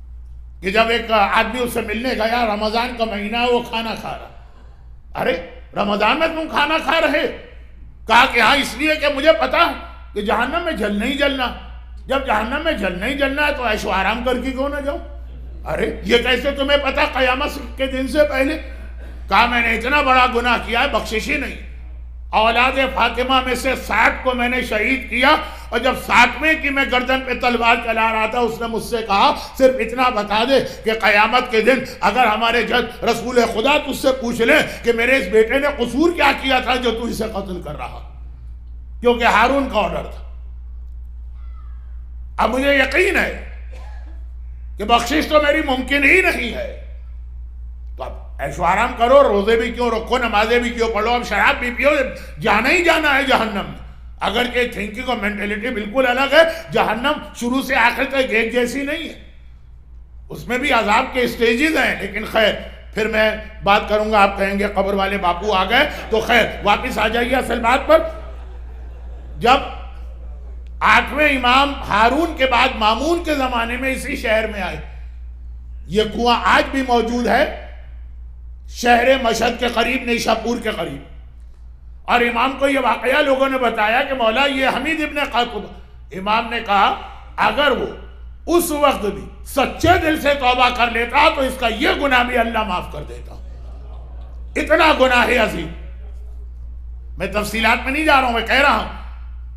کہ جب ایک آدمی اس سے ملنے گیا، رمضان کا مہینہ ہے، وہ کھانا کھا رہا، ارے رمضان میں تم کھانا کھا رہے؟ کہا کہ ہاں اس لیے کہ مجھے پتا ہے کہ جہنم میں جلنا ہی جلنا. جب جہنم میں جلنا ہی جلنا ہے تو عیش و آرام کر کے کیوں نہ جاؤ؟ ارے یہ کیسے تمہیں پتا قیامت کے دن سے پہلے؟ کہا میں نے اتنا بڑا گناہ کیا ہے بخشش ہی نہیں. اولاد فاطمہ میں سے 60 کو میں نے شہید کیا، اور جب 60ویں کی میں گردن پہ تلوار چلا رہا تھا اس نے مجھ سے کہا صرف اتنا بتا دے کہ قیامت کے دن اگر ہمارے جج رسول خدا تجھ سے پوچھ لیں کہ میرے اس بیٹے نے قصور کیا کیا تھا جو تو اسے قتل کر رہا، کیونکہ ہارون کا آرڈر تھا. اب مجھے یقین ہے کہ بخشش تو میری ممکن ہی نہیں ہے، تو اب عیش و آرام کرو، روزے بھی کیوں رکھو، نمازیں بھی کیوں پڑھو، اب شراب بھی پیو، جانا ہی جانا ہے جہنم میں. اگرچہ تھنکنگ اور مینٹیلٹی بالکل الگ ہے، جہنم شروع سے آخر تک ایک جیسی نہیں ہے، اس میں بھی عذاب کے اسٹیجز ہیں. لیکن خیر پھر میں بات کروں گا، آپ کہیں گے قبر والے باپو آ گئے، تو خیر واپس آ جائیے اصل بات پر. جب 8ویں امام ہارون کے بعد مامون کے زمانے میں اسی شہر میں آئے، یہ کنواں آج بھی موجود ہے شہر مشہد کے قریب، نیشاپور کے قریب. اور امام کو یہ واقعہ لوگوں نے بتایا کہ مولا یہ حمید ابن قاتبہ. امام نے کہا اگر وہ اس وقت بھی سچے دل سے توبہ کر لیتا تو اس کا یہ گناہ بھی اللہ معاف کر دیتا. اتنا گناہ عظیم. میں تفصیلات میں نہیں جا رہا ہوں، میں کہہ رہا ہوں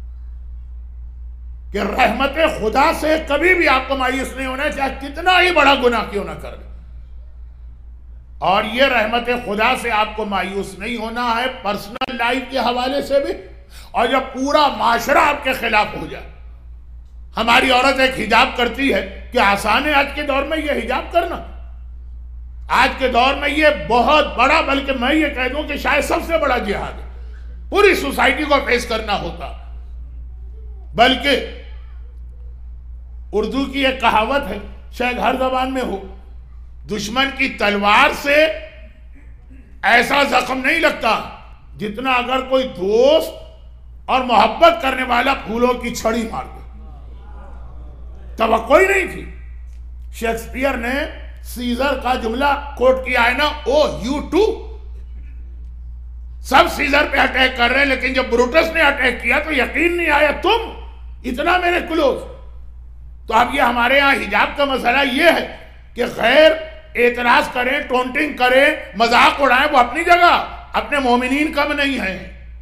کہ رحمت خدا سے کبھی بھی آپ کو مایوس نہیں ہونا، چاہے کتنا ہی بڑا گناہ کیوں نہ کر لے. اور یہ رحمت خدا سے آپ کو مایوس نہیں ہونا ہے پرسنل لائف کے حوالے سے بھی، اور جب پورا معاشرہ آپ کے خلاف ہو جائے. ہماری عورت ایک حجاب کرتی ہے کہ آسان ہے آج کے دور میں یہ حجاب کرنا؟ آج کے دور میں یہ بہت بڑا، بلکہ میں یہ کہہ دوں کہ شاید سب سے بڑا جہاد ہے. پوری سوسائٹی کو فیس کرنا ہوتا. بلکہ اردو کی ایک کہاوت ہے، شاید ہر زبان میں ہو، دشمن کی تلوار سے ایسا زخم نہیں لگتا جتنا اگر کوئی دوست اور محبت کرنے والا پھولوں کی چھڑی مار دے. توقع ہی نہیں تھی. شیکسپیئر نے سیزر کا جملہ کوٹ کیا ہے نا، او یو ٹو. سب سیزر پہ اٹیک کر رہے ہیں، لیکن جب بروٹس نے اٹیک کیا تو یقین نہیں آیا تم اتنا میرے کلوز. تو اب یہ ہمارے ہاں حجاب کا مسئلہ یہ ہے کہ غیر اعتراض کریں، ٹونٹنگ کریں، مذاق اڑائیں، وہ اپنی جگہ، اپنے مومنین کم نہیں ہیں.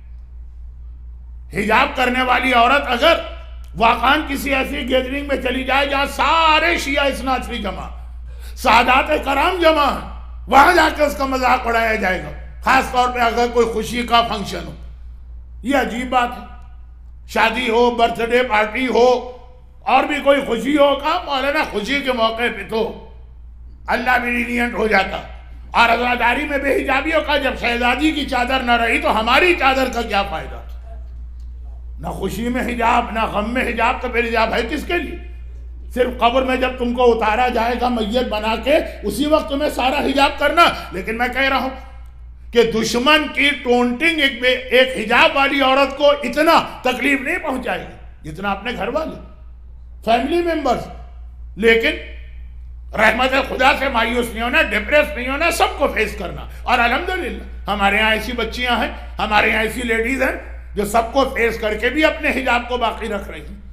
حجاب کرنے والی عورت اگر واقعاً کسی ایسی گیدرنگ میں چلی جائے جہاں سارے شیعہ اسناچری جمع، سادات کرام جمع ہیں، وہاں جا کے اس کا مذاق اڑایا جائے گا، خاص طور پہ اگر کوئی خوشی کا فنکشن ہو. یہ عجیب بات ہے. شادی ہو، برتھ ڈے پارٹی ہو، اور بھی کوئی خوشی ہو، کہا مولانا خوشی کے موقع پہ تو اللہ بھی لینینٹ ہو جاتا. اور عزاداری میں بے حجابیوں کا جب شہزادی کی چادر نہ رہی تو ہماری چادر کا کیا فائدہ؟ نہ خوشی میں حجاب، نہ غم میں حجاب، تو پھر حجاب ہے کس کے لیے؟ صرف قبر میں جب تم کو اتارا جائے گا میت بنا کے اسی وقت تمہیں سارا حجاب کرنا. لیکن میں کہہ رہا ہوں کہ دشمن کی ٹونٹنگ ایک حجاب والی عورت کو اتنا تکلیف نہیں پہنچائے گی جتنا اپنے گھر والے، فیملی ممبرز. لیکن رحمت خدا سے مایوس نہیں ہونا، ڈپریس نہیں ہونا، سب کو فیس کرنا. اور الحمدللہ ہمارے یہاں ایسی بچیاں ہیں، ہمارے یہاں ایسی لیڈیز ہیں جو سب کو فیس کر کے بھی اپنے حجاب کو باقی رکھ رہی ہیں.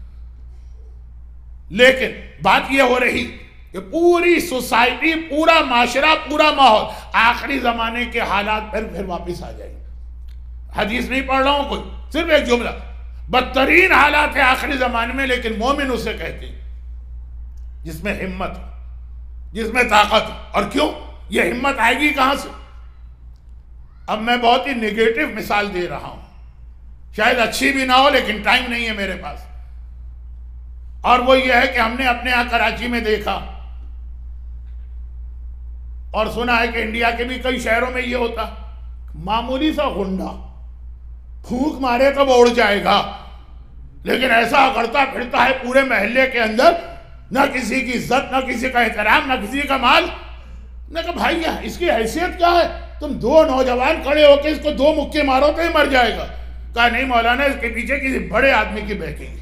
لیکن بات یہ ہو رہی کہ پوری سوسائٹی، پورا معاشرہ، پورا ماحول آخری زمانے کے حالات پر پھر واپس آ جائیں گے. حدیث نہیں پڑھ رہا ہوں کوئی، صرف ایک جملہ. بدترین حالات ہے آخری زمانے میں، لیکن مومن اسے کہتے ہیں جس میں ہمت ہو، جس میں طاقت ہو. اور کیوں؟ یہ ہمت آئے گی کہاں سے؟ اب میں بہت ہی نیگیٹو مثال دے رہا ہوں، شاید اچھی بھی نہ ہو، لیکن ٹائم نہیں ہے میرے پاس. اور وہ یہ ہے کہ ہم نے اپنے یہاں کراچی میں دیکھا اور سنا ہے کہ انڈیا کے بھی کئی شہروں میں یہ ہوتا، معمولی سا غنڈہ پھونک مارے تو وہ اڑ جائے گا، لیکن ایسا کرتا پھرتا ہے پورے محلے کے اندر، نہ کسی کی عزت، نہ کسی کا احترام، نہ کسی کا مال. میں کہا بھائی اس کی حیثیت کیا ہے؟ تم دو نوجوان کھڑے ہو کے اس کو دو مکے مارو تو ہی مر جائے گا. کہا نہیں مولانا، اس کے پیچھے کسی بڑے آدمی کی بیکنگ.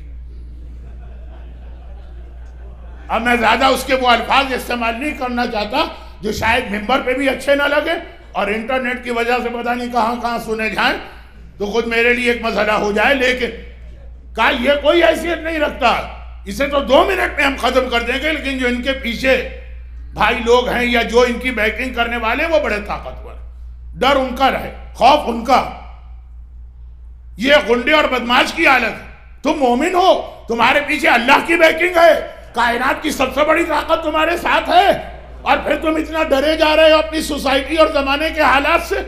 اب میں زیادہ اس کے وہ الفاظ استعمال نہیں کرنا چاہتا جو شاید ممبر پہ بھی اچھے نہ لگے اور انٹرنیٹ کی وجہ سے پتہ نہیں کہاں کہاں سنے جائیں تو خود میرے لیے ایک مسئلہ ہو جائے، لیکن کہا یہ کوئی حیثیت نہیں رکھتا، اسے تو 2 منٹ میں ہم ختم کر دیں گے، لیکن جو ان کے پیچھے بھائی لوگ ہیں یا جو ان کی بیکنگ کرنے والے وہ بڑے طاقتور، ڈر ان کا رہے، خوف ان کا۔ یہ غنڈے اور بدماش کی حالت ہے۔ تم مومن ہو، تمہارے پیچھے اللہ کی بیکنگ ہے، کائنات کی سب سے بڑی طاقت تمہارے ساتھ ہے، اور پھر تم اتنا ڈرے جا رہے ہو اپنی سوسائٹی اور زمانے کے حالات سے۔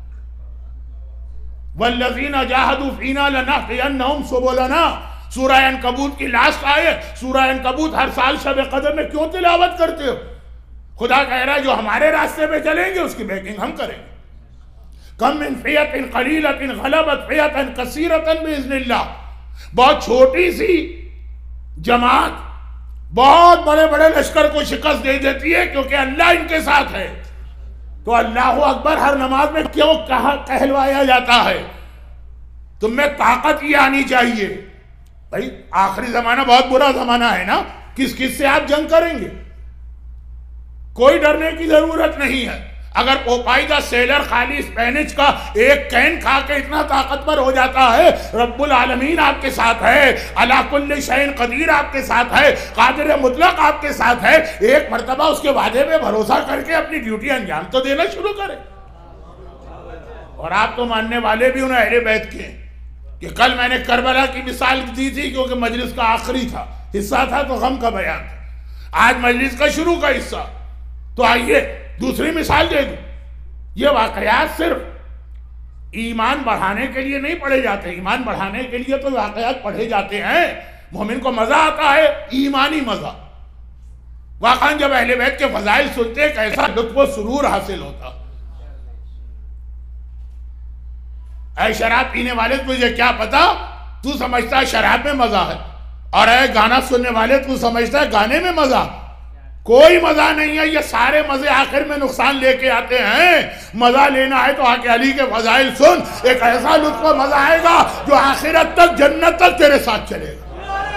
وَالَّذِينَ جَاهَدُوا فِينَا لَنَهْدِيَنَّهُمْ سُبُلَنَا، سورہ عنکبوت کی لاسٹ آیت۔ سورہ عنکبوت ہر سال شب قدر میں کیوں تلاوت کرتے ہو؟ خدا کہہ رہا ہے جو ہمارے راستے پہ چلیں گے اس کی بیکنگ ہم کریں گے۔ کم من فئۃ قلیلۃ غلبت فئۃ کثیرۃ باذن اللہ، بہت چھوٹی سی جماعت بہت بڑے بڑے لشکر کو شکست دے دیتی ہے کیونکہ اللہ ان کے ساتھ ہے۔ تو اللہ اکبر ہر نماز میں کیوں کہلوایا جاتا ہے؟ تم میں طاقت یہ آنی چاہیے۔ بھائی آخری زمانہ بہت برا زمانہ ہے نا، کس کس سے آپ جنگ کریں گے؟ کوئی ڈرنے کی ضرورت نہیں ہے۔ اگر پوپائیدہ سیلر خالی اسپینچ کا ایک کین کھا کے اتنا طاقتور ہو جاتا ہے، رب العالمین آپ کے ساتھ ہے، علی کل شیء قدیر آپ کے ساتھ ہے، قادر مطلق آپ کے ساتھ ہے، ایک مرتبہ اس کے وعدے پہ بھروسہ کر کے اپنی ڈیوٹی انجام تو دینا شروع کریں۔ اور آپ تو ماننے والے بھی انہیں اہل بیت کے ہیں کہ کل میں نے کربلا کی مثال دی تھی کیونکہ مجلس کا آخری تھا، حصہ تھا تو غم کا بیان تھا، آج مجلس کا شروع کا حصہ۔ تو آئیے دوسری مثال دے دوں۔ یہ واقعات صرف ایمان بڑھانے کے لیے نہیں پڑھے جاتے، ایمان بڑھانے کے لیے تو واقعات پڑھے جاتے ہیں، مومن کو مزہ آتا ہے، ایمانی مزہ۔ واقعاً جب اہل بیت کے فضائل سنتے کیسا لطف و سرور حاصل ہوتا۔ اے شراب پینے والے تجھے کیا پتا، تو سمجھتا ہے شراب میں مزہ ہے، اور اے گانا سننے والے تو سمجھتا ہے گانے میں مزہ۔ کوئی مزہ نہیں ہے، یہ سارے مزے آخر میں نقصان لے کے آتے ہیں۔ مزہ لینا ہے تو آ کے علی کے فضائل سن، ایک ایسا لطف و مزہ آئے گا جو آخرت تک جنت تک تیرے ساتھ چلے گا۔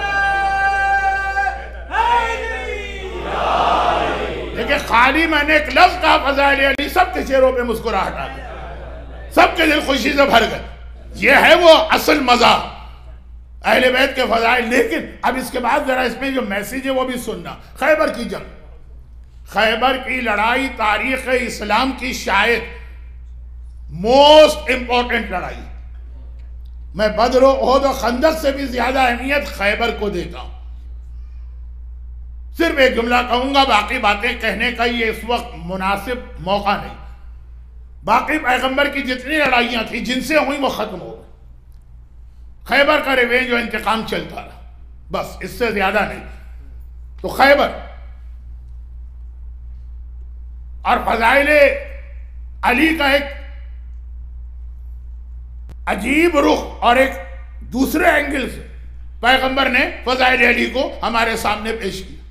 لیکن خالی میں نے ایک لفظ کہا فضائل علی، سب کے چہروں پہ مسکراہٹ آ گئی، سب کے دل خوشی سے بھر گئے۔ یہ ہے وہ اصل مزہ، اہل بیت کے فضائل۔ لیکن اب اس کے بعد ذرا اس میں جو میسیج ہے وہ بھی سننا۔ خیبر کی جنگ، خیبر کی لڑائی تاریخ اسلام کی شاید موسٹ امپورٹنٹ لڑائی۔ میں بدر و احد و خندق سے بھی زیادہ اہمیت خیبر کو دیتا ہوں۔ صرف ایک جملہ کہوں گا، باقی باتیں کہنے کا یہ اس وقت مناسب موقع نہیں۔ باقی پیغمبر کی جتنی لڑائیاں تھیں جن سے ہوئی وہ ختم ہو گئی، خیبر کا ریونج و انتقام چلتا رہا، بس اس سے زیادہ نہیں۔ تو خیبر اور فضائل علی کا ایک عجیب رخ اور ایک دوسرے اینگل سے پیغمبر نے فضائل علی کو ہمارے سامنے پیش کیا۔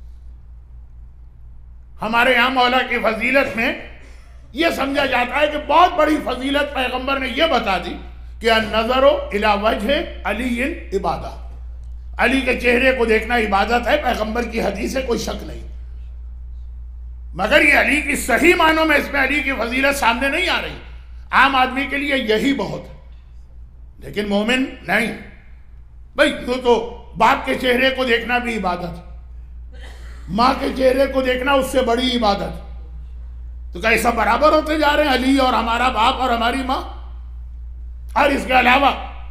ہمارے یہاں مولا کی فضیلت میں یہ سمجھا جاتا ہے کہ بہت بڑی فضیلت پیغمبر نے یہ بتا دی کہ النظر الی وجہ علی عبادہ، علی کے چہرے کو دیکھنا عبادت ہے۔ پیغمبر کی حدیث ہے، کوئی شک نہیں، مگر یہ علی کی صحیح معنوں میں اس میں علی کی فضیلت سامنے نہیں آ رہی۔ عام آدمی کے لیے یہی بہت ہے، لیکن مومن نہیں۔ بھائی تو باپ کے چہرے کو دیکھنا بھی عبادت، ماں کے چہرے کو دیکھنا اس سے بڑی عبادت۔ تو کیا ایسا برابر ہوتے جا رہے ہیں علی اور ہمارا باپ اور ہماری ماں؟ اور اس کے علاوہ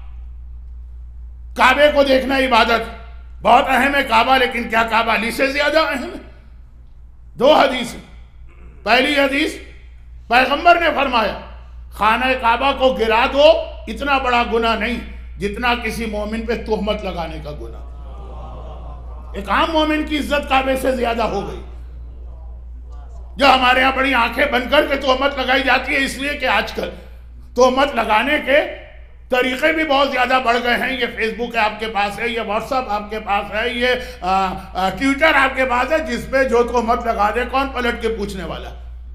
کعبے کو دیکھنا عبادت، بہت اہم ہے کعبہ، لیکن کیا کعبہ علی سے زیادہ اہم ہے؟ 2 حدیث۔ پہلی حدیث پیغمبر نے فرمایا خانہ کعبہ کو گرا دو، اتنا بڑا گناہ نہیں جتنا کسی مومن پہ تہمت لگانے کا گناہ۔ ایک عام مومن کی عزت کعبے سے زیادہ ہو گئی۔ جو ہمارے ہاں بڑی آنکھیں بند کر کے تہمت لگائی جاتی ہے، اس لیے کہ آج کل تہمت لگانے کے طریقے بھی بہت زیادہ بڑھ گئے ہیں۔ یہ فیس بک آپ کے پاس ہے، یہ واٹس ایپ آپ کے پاس ہے، یہ ٹویٹر آپ کے پاس ہے، جس پہ جو تہمت لگا دے کون پلٹ کے پوچھنے والا۔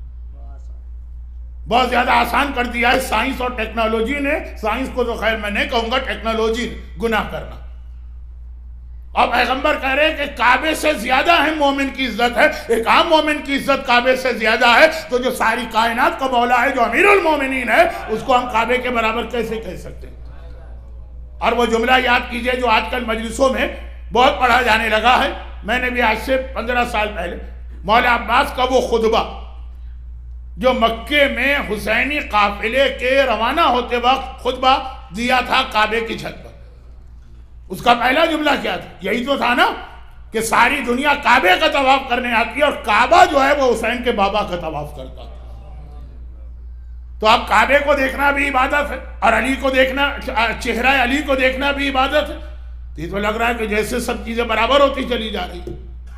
بہت زیادہ آسان کر دیا ہے سائنس اور ٹیکنالوجی نے۔ سائنس کو تو خیر میں نہیں کہوں گا، ٹیکنالوجی گناہ کرنا۔ اور پیغمبر کہہ رہے ہیں کہ کعبے سے زیادہ ہے مومن کی عزت ہے، ایک عام مومن کی عزت کعبے سے زیادہ ہے، تو جو ساری کائنات کا مولا ہے، جو امیر المومنین ہے، اس کو ہم کعبے کے برابر کیسے کہہ سکتے ہیں؟ اور وہ جملہ یاد کیجئے جو آج کل مجلسوں میں بہت پڑھا جانے لگا ہے. میں نے بھی آج سے 15 سال پہلے مولا عباس کا وہ خطبہ جو مکے میں حسینی قافلے کے روانہ ہوتے وقت خطبہ دیا تھا کعبے کی چھت پر، اس کا پہلا جملہ کیا تھا؟ یہی تو تھا نا کہ ساری دنیا کعبے کا طواف کرنے آتی ہے اور کعبہ جو ہے وہ حسین کے بابا کا طواف کرتا ہے. تو اب کعبے کو دیکھنا بھی عبادت ہے اور علی کو دیکھنا، چہرہ علی کو دیکھنا بھی عبادت ہے. تو یہ تو لگ رہا ہے کہ جیسے سب چیزیں برابر ہوتی چلی جا رہی.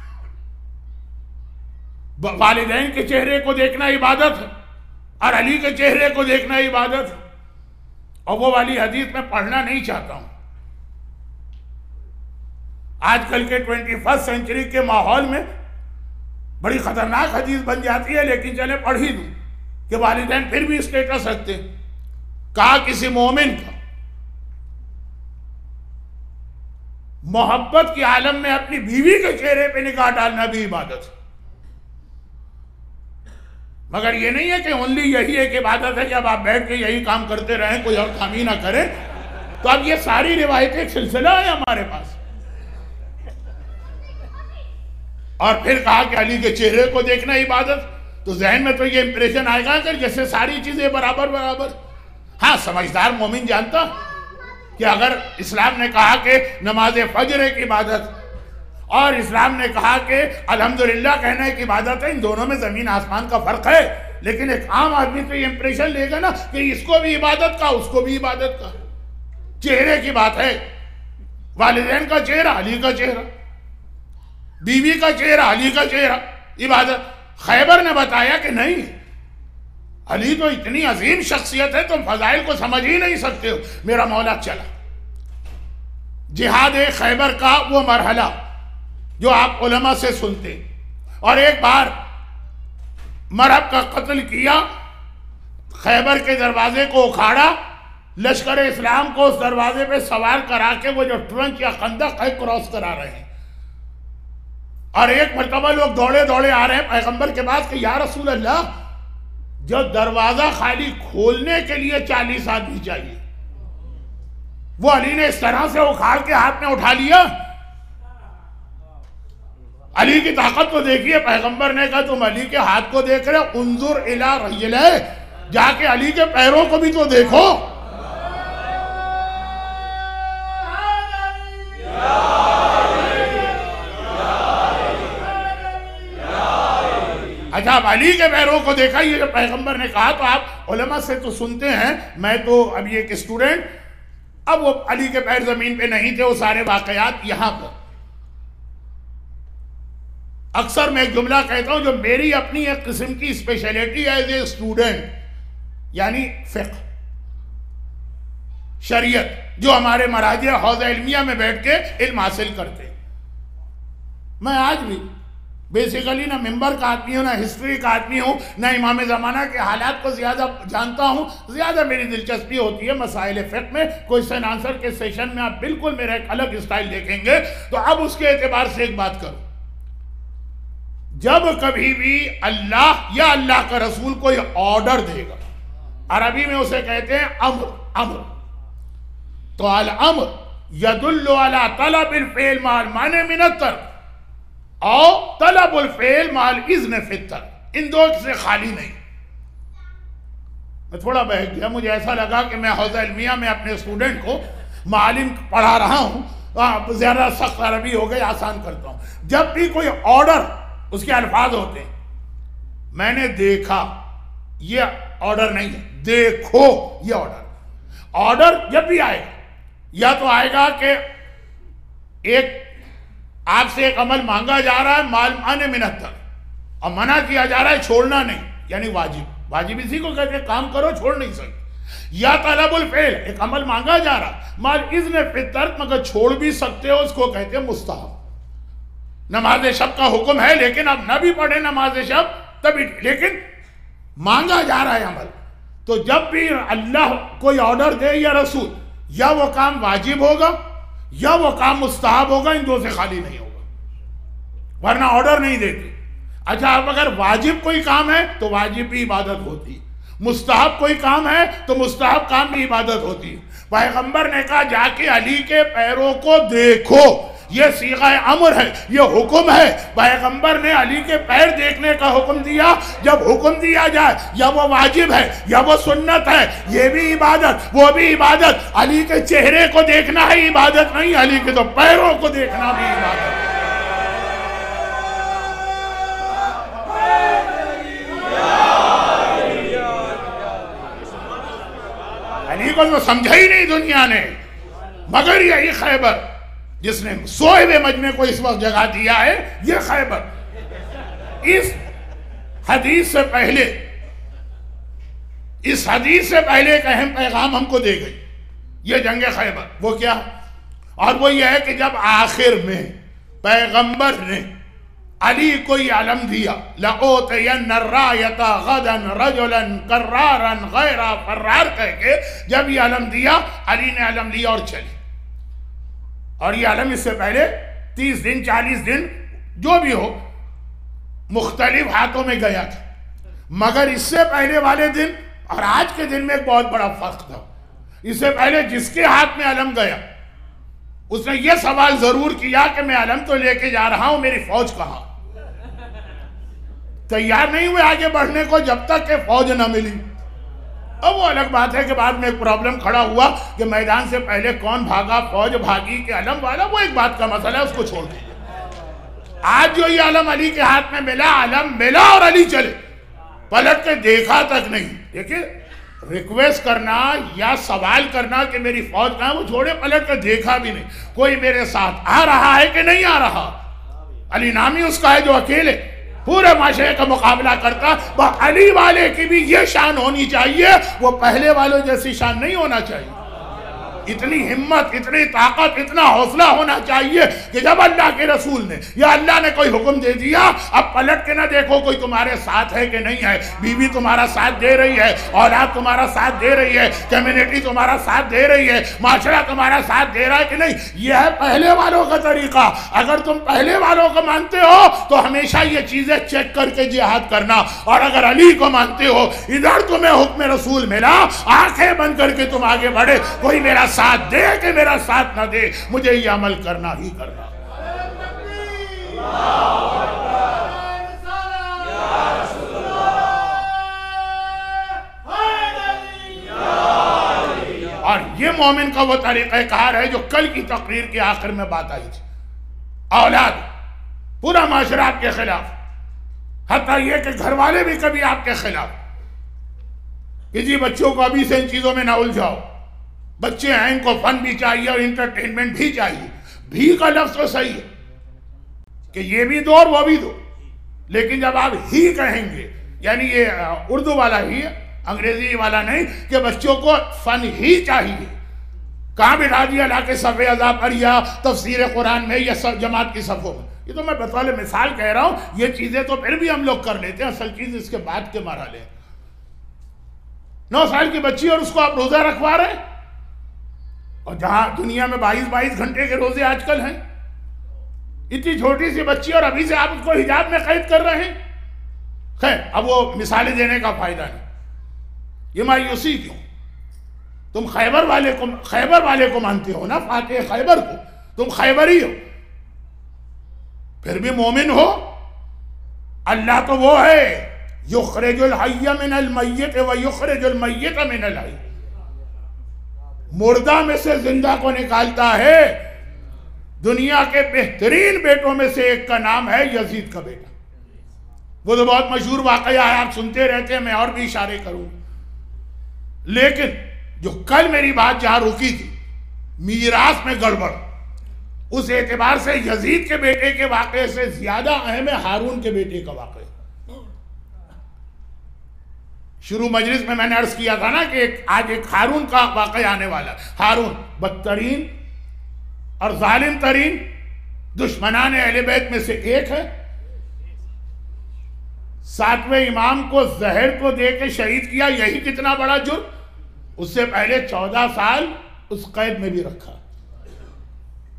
والدین کے چہرے کو دیکھنا عبادت ہے اور علی کے چہرے کو دیکھنا عبادت ہے. اور وہ والی حدیث میں پڑھنا نہیں چاہتا ہوں. آج کل کے 21 سینچری کے ماحول میں بڑی خطرناک حدیث بن جاتی ہے، لیکن چلے پڑھ ہی دوں کہ والدین پھر بھی اسٹیٹس رکھتے ہیں. کہا کسی مومن کا محبت کے عالم میں اپنی بیوی کے چہرے پہ نگاہ ڈالنا بھی عبادت ہے. مگر یہ نہیں ہے کہ اونلی یہی ایک عبادت ہے کہ اب آپ بیٹھ کے یہی کام کرتے رہیں، کوئی اور کام ہی نہ کریں. تو اب یہ ساری روایتیں ایک سلسلہ ہے ہمارے پاس. اور پھر کہا کہ علی کے چہرے کو دیکھنا عبادت. تو ذہن میں تو یہ امپریشن آئے گا کہ جیسے ساری چیزیں برابر برابر. ہاں سمجھدار مومن جانتا کہ اگر اسلام نے کہا کہ نماز فجر ایک عبادت اور اسلام نے کہا کہ الحمدللہ کہنا ایک عبادت ہے، ان دونوں میں زمین آسمان کا فرق ہے. لیکن ایک عام آدمی تو یہ امپریشن لے گا نا کہ اس کو بھی عبادت کا، اس کو بھی عبادت کا. چہرے کی بات ہے، والدین کا چہرہ علی کا چہرہ، بیوی کا چہرہ علی کا چہرہ عبادت. خیبر نے بتایا کہ نہیں، علی تو اتنی عظیم شخصیت ہے تم فضائل کو سمجھ ہی نہیں سکتے ہو. میرا مولا چلا جہاد خیبر کا وہ مرحلہ جو آپ علماء سے سنتے، اور ایک بار مرہب کا قتل کیا، خیبر کے دروازے کو اکھاڑا، لشکر اسلام کو اس دروازے پہ سوار کرا کے وہ جو ٹرنچ یا خندق ہے کراس کرا رہے ہیں. اور ایک مرتبہ لوگ دوڑے دوڑے آ رہے ہیں پیغمبر کے پاس کہ یا رسول اللہ، جو دروازہ خالی کھولنے کے لیے 40 آدمی چاہیے، وہ علی نے اس طرح سے اکھاڑ کے ہاتھ میں اٹھا لیا. علی کی طاقت کو دیکھیے. پیغمبر نے کہا تم علی کے ہاتھ کو دیکھ رہے، انظر الی رجلہ، جا کے علی کے پیروں کو بھی تو دیکھو. اچھا اب علی کے پیروں کو دیکھا، یہ جو پیغمبر نے کہا. تو آپ علماء سے تو سنتے ہیں، میں تو اب یہ ایک اسٹوڈنٹ، اب وہ علی کے پیر زمین پہ نہیں تھے، وہ سارے واقعات یہاں پر. اکثر میں ایک جملہ کہتا ہوں جو میری اپنی ایک قسم کی اسپیشلٹی ہے ایز اے اسٹوڈنٹ، یعنی فقہ، شریعت، جو ہمارے مراجع حوضہ علمیہ میں بیٹھ کے علم حاصل کرتے. میں آج بھی بیسیکلی نہ ممبر کا آدمی ہوں، نہ ہسٹری کا آدمی ہوں، نہ امام زمانہ کے حالات کو زیادہ جانتا ہوں. زیادہ میری دلچسپی ہوتی ہے مسائل فقہ میں. کوئسچن آنسر کے سیشن میں آپ بالکل میرا ایک الگ اسٹائل دیکھیں گے. تو اب اس کے اعتبار سے ایک بات کروں، جب کبھی بھی اللہ یا اللہ کا رسول کوئی آرڈر دے گا، عربی میں اسے کہتے ہیں امر. تو الامر یدل علی طلب الفعل مع المانع من الترک، او طلب الفعل مع الاذن فی الترک. ان دو سے خالی نہیں. میں تھوڑا بہک گیا، مجھے ایسا لگا کہ میں حوضہ علمیہ میں اپنے اسٹوڈنٹ کو معالم پڑھا رہا ہوں، زیادہ سخت عربی ہو گئی، آسان کرتا ہوں. جب بھی کوئی آرڈر، اس کے الفاظ ہوتے ہیں، میں نے دیکھا، یہ آرڈر نہیں ہے، دیکھو یہ آرڈر. آرڈر جب بھی آئے گا، یا تو آئے گا کہ ایک آپ سے ایک عمل مانگا جا رہا ہے مال معنی منت تک، اور منع کیا جا رہا ہے چھوڑنا نہیں، یعنی واجب. واجب اسی کو کہتے ہیں کام کرو چھوڑ نہیں سکتے. یا طلب الفعل، ایک عمل مانگا جا رہا مال اذن فی الترک، مگر چھوڑ بھی سکتے ہو، اس کو کہتے ہیں مستحب. نماز شب کا حکم ہے، لیکن اب نہ بھی پڑھے نماز شب تبھی، لیکن مانگا جا رہا ہے عمل. تو جب بھی اللہ کوئی آرڈر دے یا رسول، یا وہ کام واجب ہوگا یا وہ کام مستحب ہوگا، ان دو سے خالی نہیں ہوگا، ورنہ آرڈر نہیں دیتے۔ اچھا اب اگر واجب کوئی کام ہے تو واجب بھی عبادت ہوتی، مستحب کوئی کام ہے تو مستحب کام بھی عبادت ہوتی۔ پیغمبر نے کہا جا کے علی کے پیروں کو دیکھو، یہ صیغہ امر ہے، یہ حکم ہے۔ پیغمبر نے علی کے پیر دیکھنے کا حکم دیا۔ جب حکم دیا جائے یا وہ واجب ہے یا وہ سنت ہے، یہ بھی عبادت وہ بھی عبادت۔ علی کے چہرے کو دیکھنا ہے عبادت نہیں، علی کے تو پیروں کو دیکھنا بھی عبادت ہے۔ علی کو تو سمجھا ہی نہیں دنیا نے، مگر یہی خیبر جس نے سوئے ہوئے مجمع کو اس وقت جگہ دیا ہے، یہ خیبر اس حدیث سے پہلے ایک اہم پیغام ہم کو دے گئی، یہ جنگ خیبر۔ وہ کیا؟ اور وہ یہ ہے کہ جب آخر میں پیغمبر نے علی کو یہ علم دیا، لَأُوتِيَنَّ الرَّایَةَ غَدًا رَجُلًا کَرَّارًا غَیْرَ فَرَّارٍ کہہ کے جب یہ علم دیا، علی نے علم لیا اور چلی۔ اور یہ علم اس سے پہلے 30 دن 40 دن جو بھی ہو مختلف ہاتھوں میں گیا تھا، مگر اس سے پہلے والے دن اور آج کے دن میں ایک بہت بڑا فرق تھا۔ اس سے پہلے جس کے ہاتھ میں علم گیا اس نے یہ سوال ضرور کیا کہ میں علم تو لے کے جا رہا ہوں، میری فوج کہاں؟ تیار نہیں ہوئے آگے بڑھنے کو جب تک کہ فوج نہ ملی۔ اب وہ الگ بات ہے کہ بعد میں ایک پرابلم کھڑا ہوا کہ میدان سے پہلے کون بھاگا، فوج بھاگی کہ علم والا، وہ ایک بات کا مسئلہ ہے، اس کو چھوڑ دیجیے۔ آج جو یہ علم علی کے ہاتھ میں ملا، علم ملا اور علی چلے، پلٹ کے دیکھا تک نہیں۔ دیکھیں ریکویسٹ کرنا یا سوال کرنا کہ میری فوج کہاں، وہ چھوڑے، پلٹ کے دیکھا بھی نہیں کوئی میرے ساتھ آ رہا ہے کہ نہیں آ رہا۔ علی نامی اس کا ہے جو اکیلے پورے معاشرے کا مقابلہ کرتا۔ وہ علی والے کی بھی یہ شان ہونی چاہیے، وہ پہلے والوں جیسی شان نہیں ہونا چاہیے۔ اتنی ہمت، اتنی طاقت، اتنا حوصلہ ہونا چاہیے کہ جب اللہ کے رسول نے یا اللہ نے کوئی حکم دے دیا، اب پلٹ کے نہ دیکھو کوئی تمہارے ساتھ ہے کہ نہیں ہے، بیوی تمہارا ساتھ دے رہی ہے، اولاد تمہارا ساتھ دے رہی ہے، کمیونٹی تمہارا ساتھ دے رہی ہے، معاشرہ تمہارا ساتھ دے رہا ہے کہ نہیں۔ یہ ہے پہلے والوں کا طریقہ۔ اگر تم پہلے والوں کو مانتے ہو تو ہمیشہ یہ چیزیں چیک کر کے جہاد کرنا، اور اگر علی کو مانتے ہو، ادھر تمہیں حکم رسول ملا، آنکھیں بند کر کے تم آگے بڑھے، کوئی میرا ساتھ دے کہ میرا ساتھ نہ دے، مجھے یہ عمل کرنا ہی کرنا۔ اور یہ مومن کا وہ طریقہ کار ہے جو کل کی تقریر کے آخر میں بات آئی تھی۔ اولاد، پورا معاشرہ آپ کے خلاف، حتیٰ یہ کہ گھر والے بھی کبھی آپ کے خلاف کہ جی بچوں کو ابھی سے ان چیزوں میں نہ الجھاؤ، بچے ہیں ان کو فن بھی چاہیے اور انٹرٹینمنٹ بھی چاہیے۔ بھی کا لفظ تو صحیح ہے کہ یہ بھی دو اور وہ بھی دو، لیکن جب آپ ہی کہیں گے، یعنی یہ اردو والا ہی ہے، انگریزی والا نہیں، کہ بچوں کو فن ہی چاہیے، کہاں بٹھا دیا لا کے صف اذا پر یا تفسیر قرآن میں یا جماعت کی صفوں میں۔ یہ تو میں بطور مثال کہہ رہا ہوں، یہ چیزیں تو پھر بھی ہم لوگ کر لیتے ہیں، اصل چیز اس کے بعد کے مرحلے ہیں۔ 9 سال کی بچی اور اس کو آپ روزہ رکھوا رہے ہیں، اور جہاں دنیا میں 22 گھنٹے کے روزے آج کل ہیں، اتنی چھوٹی سی بچی اور ابھی سے آپ اس کو حجاب میں قید کر رہے ہیں۔ خیر اب وہ مثالیں دینے کا فائدہ نہیں، یہ مایوسی کیوں؟ تم خیبر والے کو مانتے ہو نا، فاتح خیبر کو، تم خیبری ہو، پھر بھی مومن ہو۔ اللہ تو وہ ہے یخرج الحی من المیت ویخرج المیت من الحی، مردہ میں سے زندہ کو نکالتا ہے۔ دنیا کے بہترین بیٹوں میں سے ایک کا نام ہے یزید کا بیٹا، وہ تو بہت مشہور واقعہ ہے، آپ سنتے رہتے ہیں، میں اور بھی اشارے کروں۔ لیکن جو کل میری بات جہاں رکی تھی، میراث میں گڑبڑ، اس اعتبار سے یزید کے بیٹے کے واقعے سے زیادہ اہم ہے ہارون کے بیٹے کا واقعہ۔ شروع مجلس میں نے عرض کیا تھا نا کہ آج ایک ہارون کا واقعہ آنے والا۔ ہارون بدترین اور ظالم ترین دشمنان اہل بیت میں سے ایک ہے، 7ویں امام کو زہر کو دے کے شہید کیا، یہی کتنا بڑا جرم۔ اس سے پہلے 14 سال اس قید میں بھی رکھا،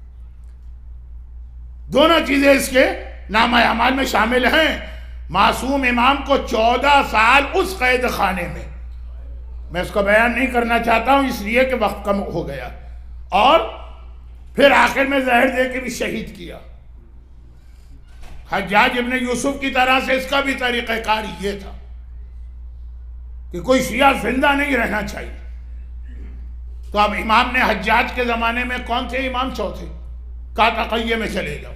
دونوں چیزیں اس کے نامہ اعمال میں شامل ہیں۔ معصوم امام کو 14 سال اس قید خانے میں اس کو بیان نہیں کرنا چاہتا ہوں اس لیے کہ وقت کم ہو گیا، اور پھر آخر میں زہر دے کے بھی شہید کیا۔ حجاج ابن یوسف کی طرح سے اس کا بھی طریقہ کار یہ تھا کہ کوئی شیعہ زندہ نہیں رہنا چاہیے۔ تو اب امام نے حجاج کے زمانے میں کون تھے امام؟ چوتھے، کہا تقیہ میں چلے جاؤ۔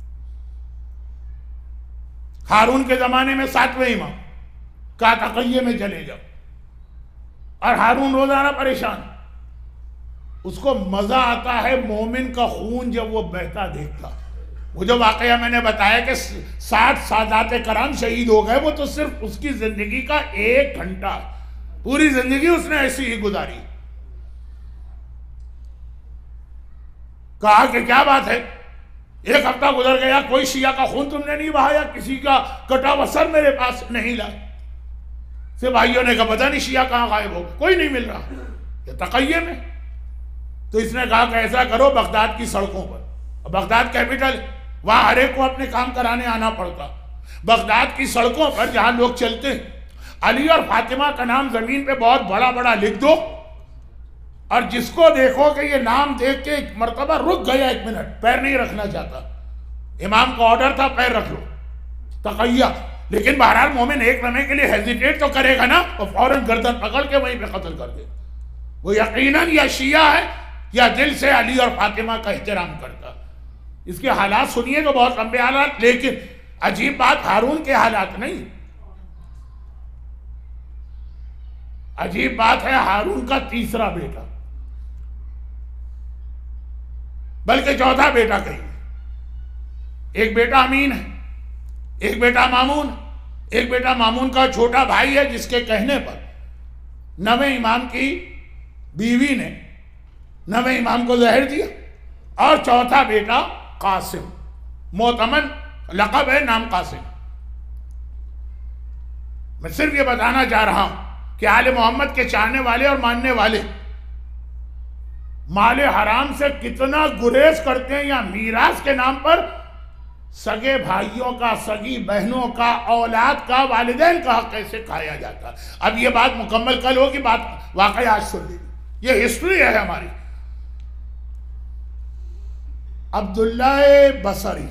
ہارون کے زمانے میں 7ویں امام، کہا تقیہ میں چلے جاؤ۔ اور ہارون روزانہ پریشان، اس کو مزہ آتا ہے مومن کا خون جب وہ بہتا دیکھتا۔ وہ جو واقعہ میں نے بتایا کہ 60 سادات کرام شہید ہو گئے، وہ تو صرف اس کی زندگی کا 1 گھنٹہ، پوری زندگی اس نے ایسی ہی گزاری۔ کہا کہ کیا بات ہے، 1 ہفتہ گزر گیا، کوئی شیعہ کا خون تم نے نہیں بہایا، کسی کا کٹا ہوا سر میرے پاس نہیں لائے۔ سے بھائیوں نے کہا پتہ نہیں شیعہ کہاں غائب ہو گئے، کوئی نہیں مل رہا، یہ تقیہ میں۔ تو اس نے کہا کہ ایسا کرو، بغداد کی سڑکوں پر، بغداد کیپٹل، وہاں ہر ایک کو اپنے کام کرانے آنا پڑتا، بغداد کی سڑکوں پر جہاں لوگ چلتے ہیں، علی اور فاطمہ کا نام زمین پہ بہت بڑا بڑا لکھ دو، اور جس کو دیکھو کہ یہ نام دیکھ کے ایک مرتبہ رک گیا 1 منٹ، پیر نہیں رکھنا چاہتا، امام کا آرڈر تھا پیر رکھ لو، تقیہ۔ لیکن بہرحال مومن ایک لمحے کے لیے ہیزیٹیٹ تو کرے گا نا، اور فوراً گردن پکڑ کے وہیں پہ قتل کر دے۔ وہ یقیناً یا شیعہ ہے یا دل سے علی اور فاطمہ کا احترام کرتا۔ اس کے حالات سنیے تو بہت لمبے حالات، لیکن عجیب بات ہارون کے حالات نہیں، عجیب بات ہے ہارون کا 3را بیٹا، بلکہ 4تھا بیٹا کہیں۔ ایک بیٹا امین ہے، ایک بیٹا مامون، ایک بیٹا مامون کا چھوٹا بھائی ہے، جس کے کہنے پر 9ویں امام کی بیوی نے 9ویں امام کو زہر دیا۔ اور 4تھا بیٹا قاسم، معتمن لقب ہے، نام قاسم۔ میں صرف یہ بتانا چاہ رہا ہوں کہ آل محمد کے چاہنے والے اور ماننے والے مال حرام سے کتنا گریز کرتے ہیں، یا میراث کے نام پر سگے بھائیوں کا، سگی بہنوں کا، اولاد کا، والدین کا حق کیسے کھایا جاتا۔ اب یہ بات مکمل کل ہوگی، بات واقعی آج سن لیجیے، یہ ہسٹری ہے ہماری۔ عبداللہ بصری،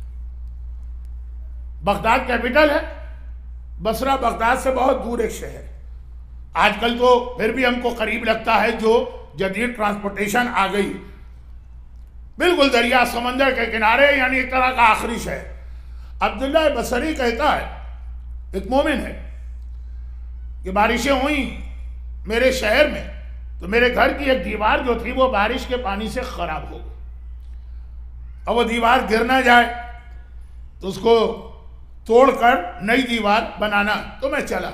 بغداد کیپٹل ہے، بصرہ بغداد سے بہت دور ایک شہر۔ آج کل تو پھر بھی ہم کو قریب لگتا ہے، جو جدید ٹرانسپورٹیشن آ گئی، بالکل دریا سمندر کے کنارے، یعنی ایک طرح کا آخری شہر۔ عبداللہ بصری کہتا ہے، ایک مومن ہے، کہ بارشیں ہوئیں میرے شہر میں، تو میرے گھر کی ایک دیوار جو تھی وہ بارش کے پانی سے خراب ہو گئی، اور وہ دیوار گر نہ جائے تو اس کو توڑ کر نئی دیوار بنانا، تو میں چلا۔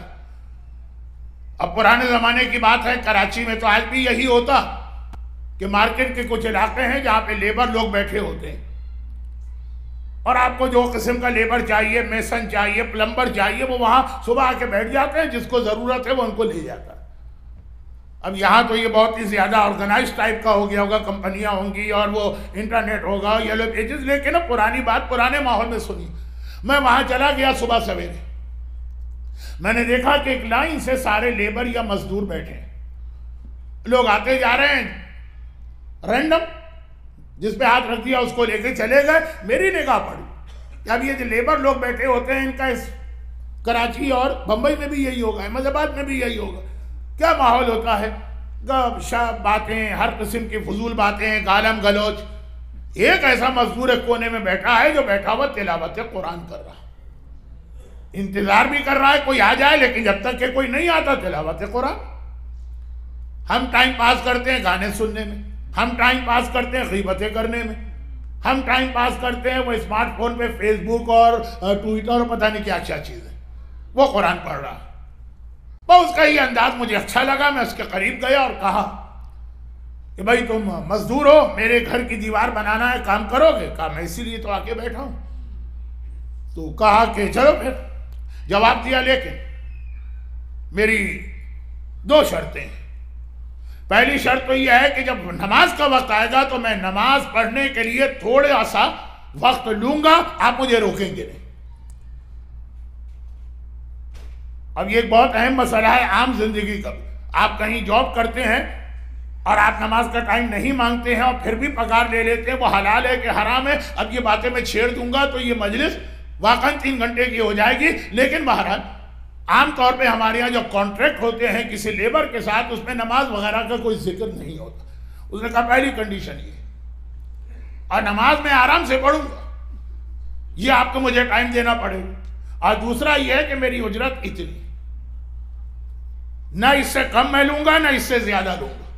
اب پرانے زمانے کی بات ہے، کراچی میں تو آج بھی یہی ہوتا کہ مارکیٹ کے کچھ علاقے ہیں جہاں پہ لیبر لوگ بیٹھے ہوتے ہیں، اور آپ کو جو قسم کا لیبر چاہیے، میسن چاہیے، پلمبر چاہیے، وہ وہاں صبح آ کے بیٹھ جاتے ہیں، جس کو ضرورت ہے وہ ان کو لے جاتا ہے۔ اب یہاں تو یہ بہت ہی زیادہ آرگنائز ٹائپ کا ہو گیا ہوگا، کمپنیاں ہوں گی اور وہ انٹرنیٹ ہوگا، یلو پیجز، لیکن اب پرانی بات پرانے ماحول میں سنی۔ میں وہاں چلا گیا صبح سویرے، میں نے دیکھا کہ ایک لائن سے سارے لیبر یا مزدور بیٹھے ہیں، لوگ آتے جا رہے ہیں، رینڈم جس پہ ہاتھ رکھ دیا اس کو لے کے چلے گئے۔ میری نگاہ پڑی کہ اب یہ جو لیبر لوگ بیٹھے ہوتے ہیں، ان کا اس کراچی اور بمبئی میں بھی یہی ہوگا، احمد آباد میں بھی یہی ہوگا، کیا ماحول ہوتا ہے، گپ شپ، باتیں، ہر قسم کی فضول باتیں، گالم گلوچ۔ ایک ایسا مزدور ایک کونے میں بیٹھا ہے جو بیٹھا ہوا تلاوت قرآن کر رہا ہے، انتظار بھی کر رہا ہے کوئی آ جائے، لیکن جب تک کہ کوئی نہیں آتا تلاوت قرآن۔ ہم ٹائم پاس کرتے ہیں گانے سننے میں، ہم ٹائم پاس کرتے ہیں غیبتیں کرنے میں، ہم ٹائم پاس کرتے ہیں وہ اسمارٹ فون پہ فیس بک اور ٹویٹر اور پتہ نہیں کیا کیا چیزیں، وہ قرآن پڑھ رہا ہے۔ اس کا یہ انداز مجھے اچھا لگا، میں اس کے قریب گیا اور کہا کہ بھائی تم مزدور ہو، میرے گھر کی دیوار بنانا ہے، کام کرو گے؟ کہا میں اسی لیے تو آ کے بیٹھا ہوں۔ تو کہا کہ چلو پھر، جواب دیا، لیکن میری 2 شرطیں ہیں۔ پہلی شرط تو یہ ہے کہ جب نماز کا وقت آئے گا تو میں نماز پڑھنے کے لیے تھوڑا سا وقت لوں گا، آپ مجھے روکیں گے نہیں۔ اب یہ ایک بہت اہم مسئلہ ہے عام زندگی کا۔ آپ کہیں جاب کرتے ہیں اور آپ نماز کا ٹائم نہیں مانگتے ہیں اور پھر بھی پگار لے لیتے ہیں، وہ حلال ہے کہ حرام ہے؟ اب یہ باتیں میں چھیڑ دوں گا تو یہ مجلس واقعاً 3 گھنٹے کی ہو جائے گی، لیکن بہرحال عام طور پہ ہمارے یہاں جو کانٹریکٹ ہوتے ہیں کسی لیبر کے ساتھ، اس میں نماز وغیرہ کا کوئی ذکر نہیں ہوتا۔ اس نے کہا پہلی کنڈیشن یہ، اور نماز میں آرام سے پڑھوں گا، یہ آپ کو مجھے ٹائم دینا پڑے گا، اور دوسرا یہ ہے کہ میری اجرت اتنی، نہ اس سے کم میں لوں گا نہ اس سے زیادہ لوں گا۔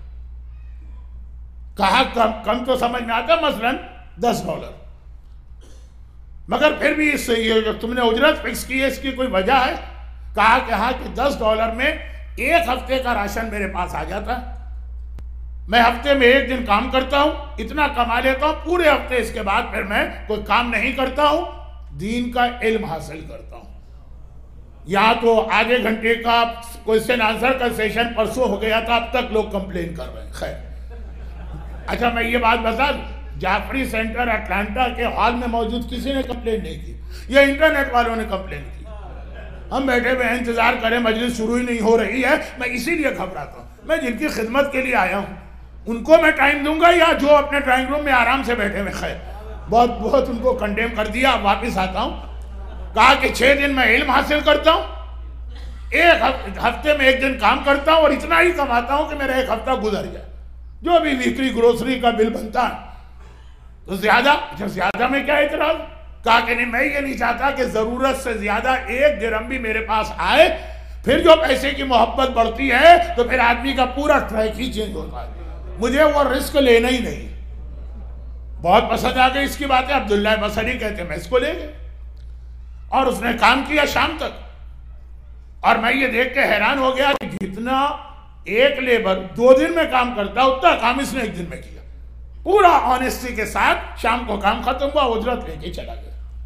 کہا کم تو سمجھ میں آتا، مثلاً $10، مگر پھر بھی اس سے یہ جو تم نے اجرت فکس کی ہے اس کی کوئی وجہ ہے؟ کہا کہ ہاں، کہ $10 میں 1 ہفتے کا راشن میرے پاس آ جاتا ہے، میں ہفتے میں 1 دن کام کرتا ہوں، اتنا کما لیتا ہوں، پورے ہفتے اس کے بعد پھر میں کوئی کام نہیں کرتا ہوں، دین کا علم حاصل کرتا ہوں۔ یہاں تو آدھے گھنٹے کا کوئسچن آنسر کا سیشن پرسوں ہو گیا تھا، اب تک لوگ کمپلین کر رہے ہیں۔ خیر، اچھا میں یہ بات بتا دوں، جعفری سینٹر اٹلانٹا کے ہال میں موجود کسی نے کمپلین نہیں کی، یہ انٹرنیٹ والوں نے کمپلین کی۔ ہم بیٹھے ہوئے انتظار کریں، مجلس شروع ہی نہیں ہو رہی ہے، میں اسی لیے گھبراتا ہوں۔ میں جن کی خدمت کے لیے آیا ہوں ان کو میں ٹائم دوں گا یا جو اپنے ڈرائنگ روم میں آرام سے بیٹھے ہوئے؟ خیر، بہت ان کو کنڈیم کر دیا، واپس آتا ہوں۔ کہا کہ 6 دن میں علم حاصل کرتا ہوں، 1 ہفتے میں 1 دن کام کرتا ہوں، اور اتنا ہی کماتا ہوں کہ میرا 1 ہفتہ گزر جائے، جو بھی ویکلی گروسری کا بل بنتا ہے۔ تو زیادہ میں کیا اعتراض؟ کہا کہ نہیں، میں یہ نہیں چاہتا کہ ضرورت سے زیادہ 1 درہم بھی میرے پاس آئے، پھر جو پیسے کی محبت بڑھتی ہے تو پھر آدمی کا پورا ٹریک ہی چینج ہوتا ہے، مجھے وہ رسک لینا ہی نہیں۔ بہت پسند آ گئی اس کی باتیں، عبداللہ بصری کہتے ہیں میں اس کو لے گئے، اور اس نے کام کیا شام تک، اور میں یہ دیکھ کے حیران ہو گیا کہ جتنا ایک لیبر 2 دن میں کام کرتا اتنا کام اس نے 1 دن میں کیا، پورا آنیسٹی کے ساتھ۔ شام کو کام ختم ہوا، اجرت لے کے چلا گیا۔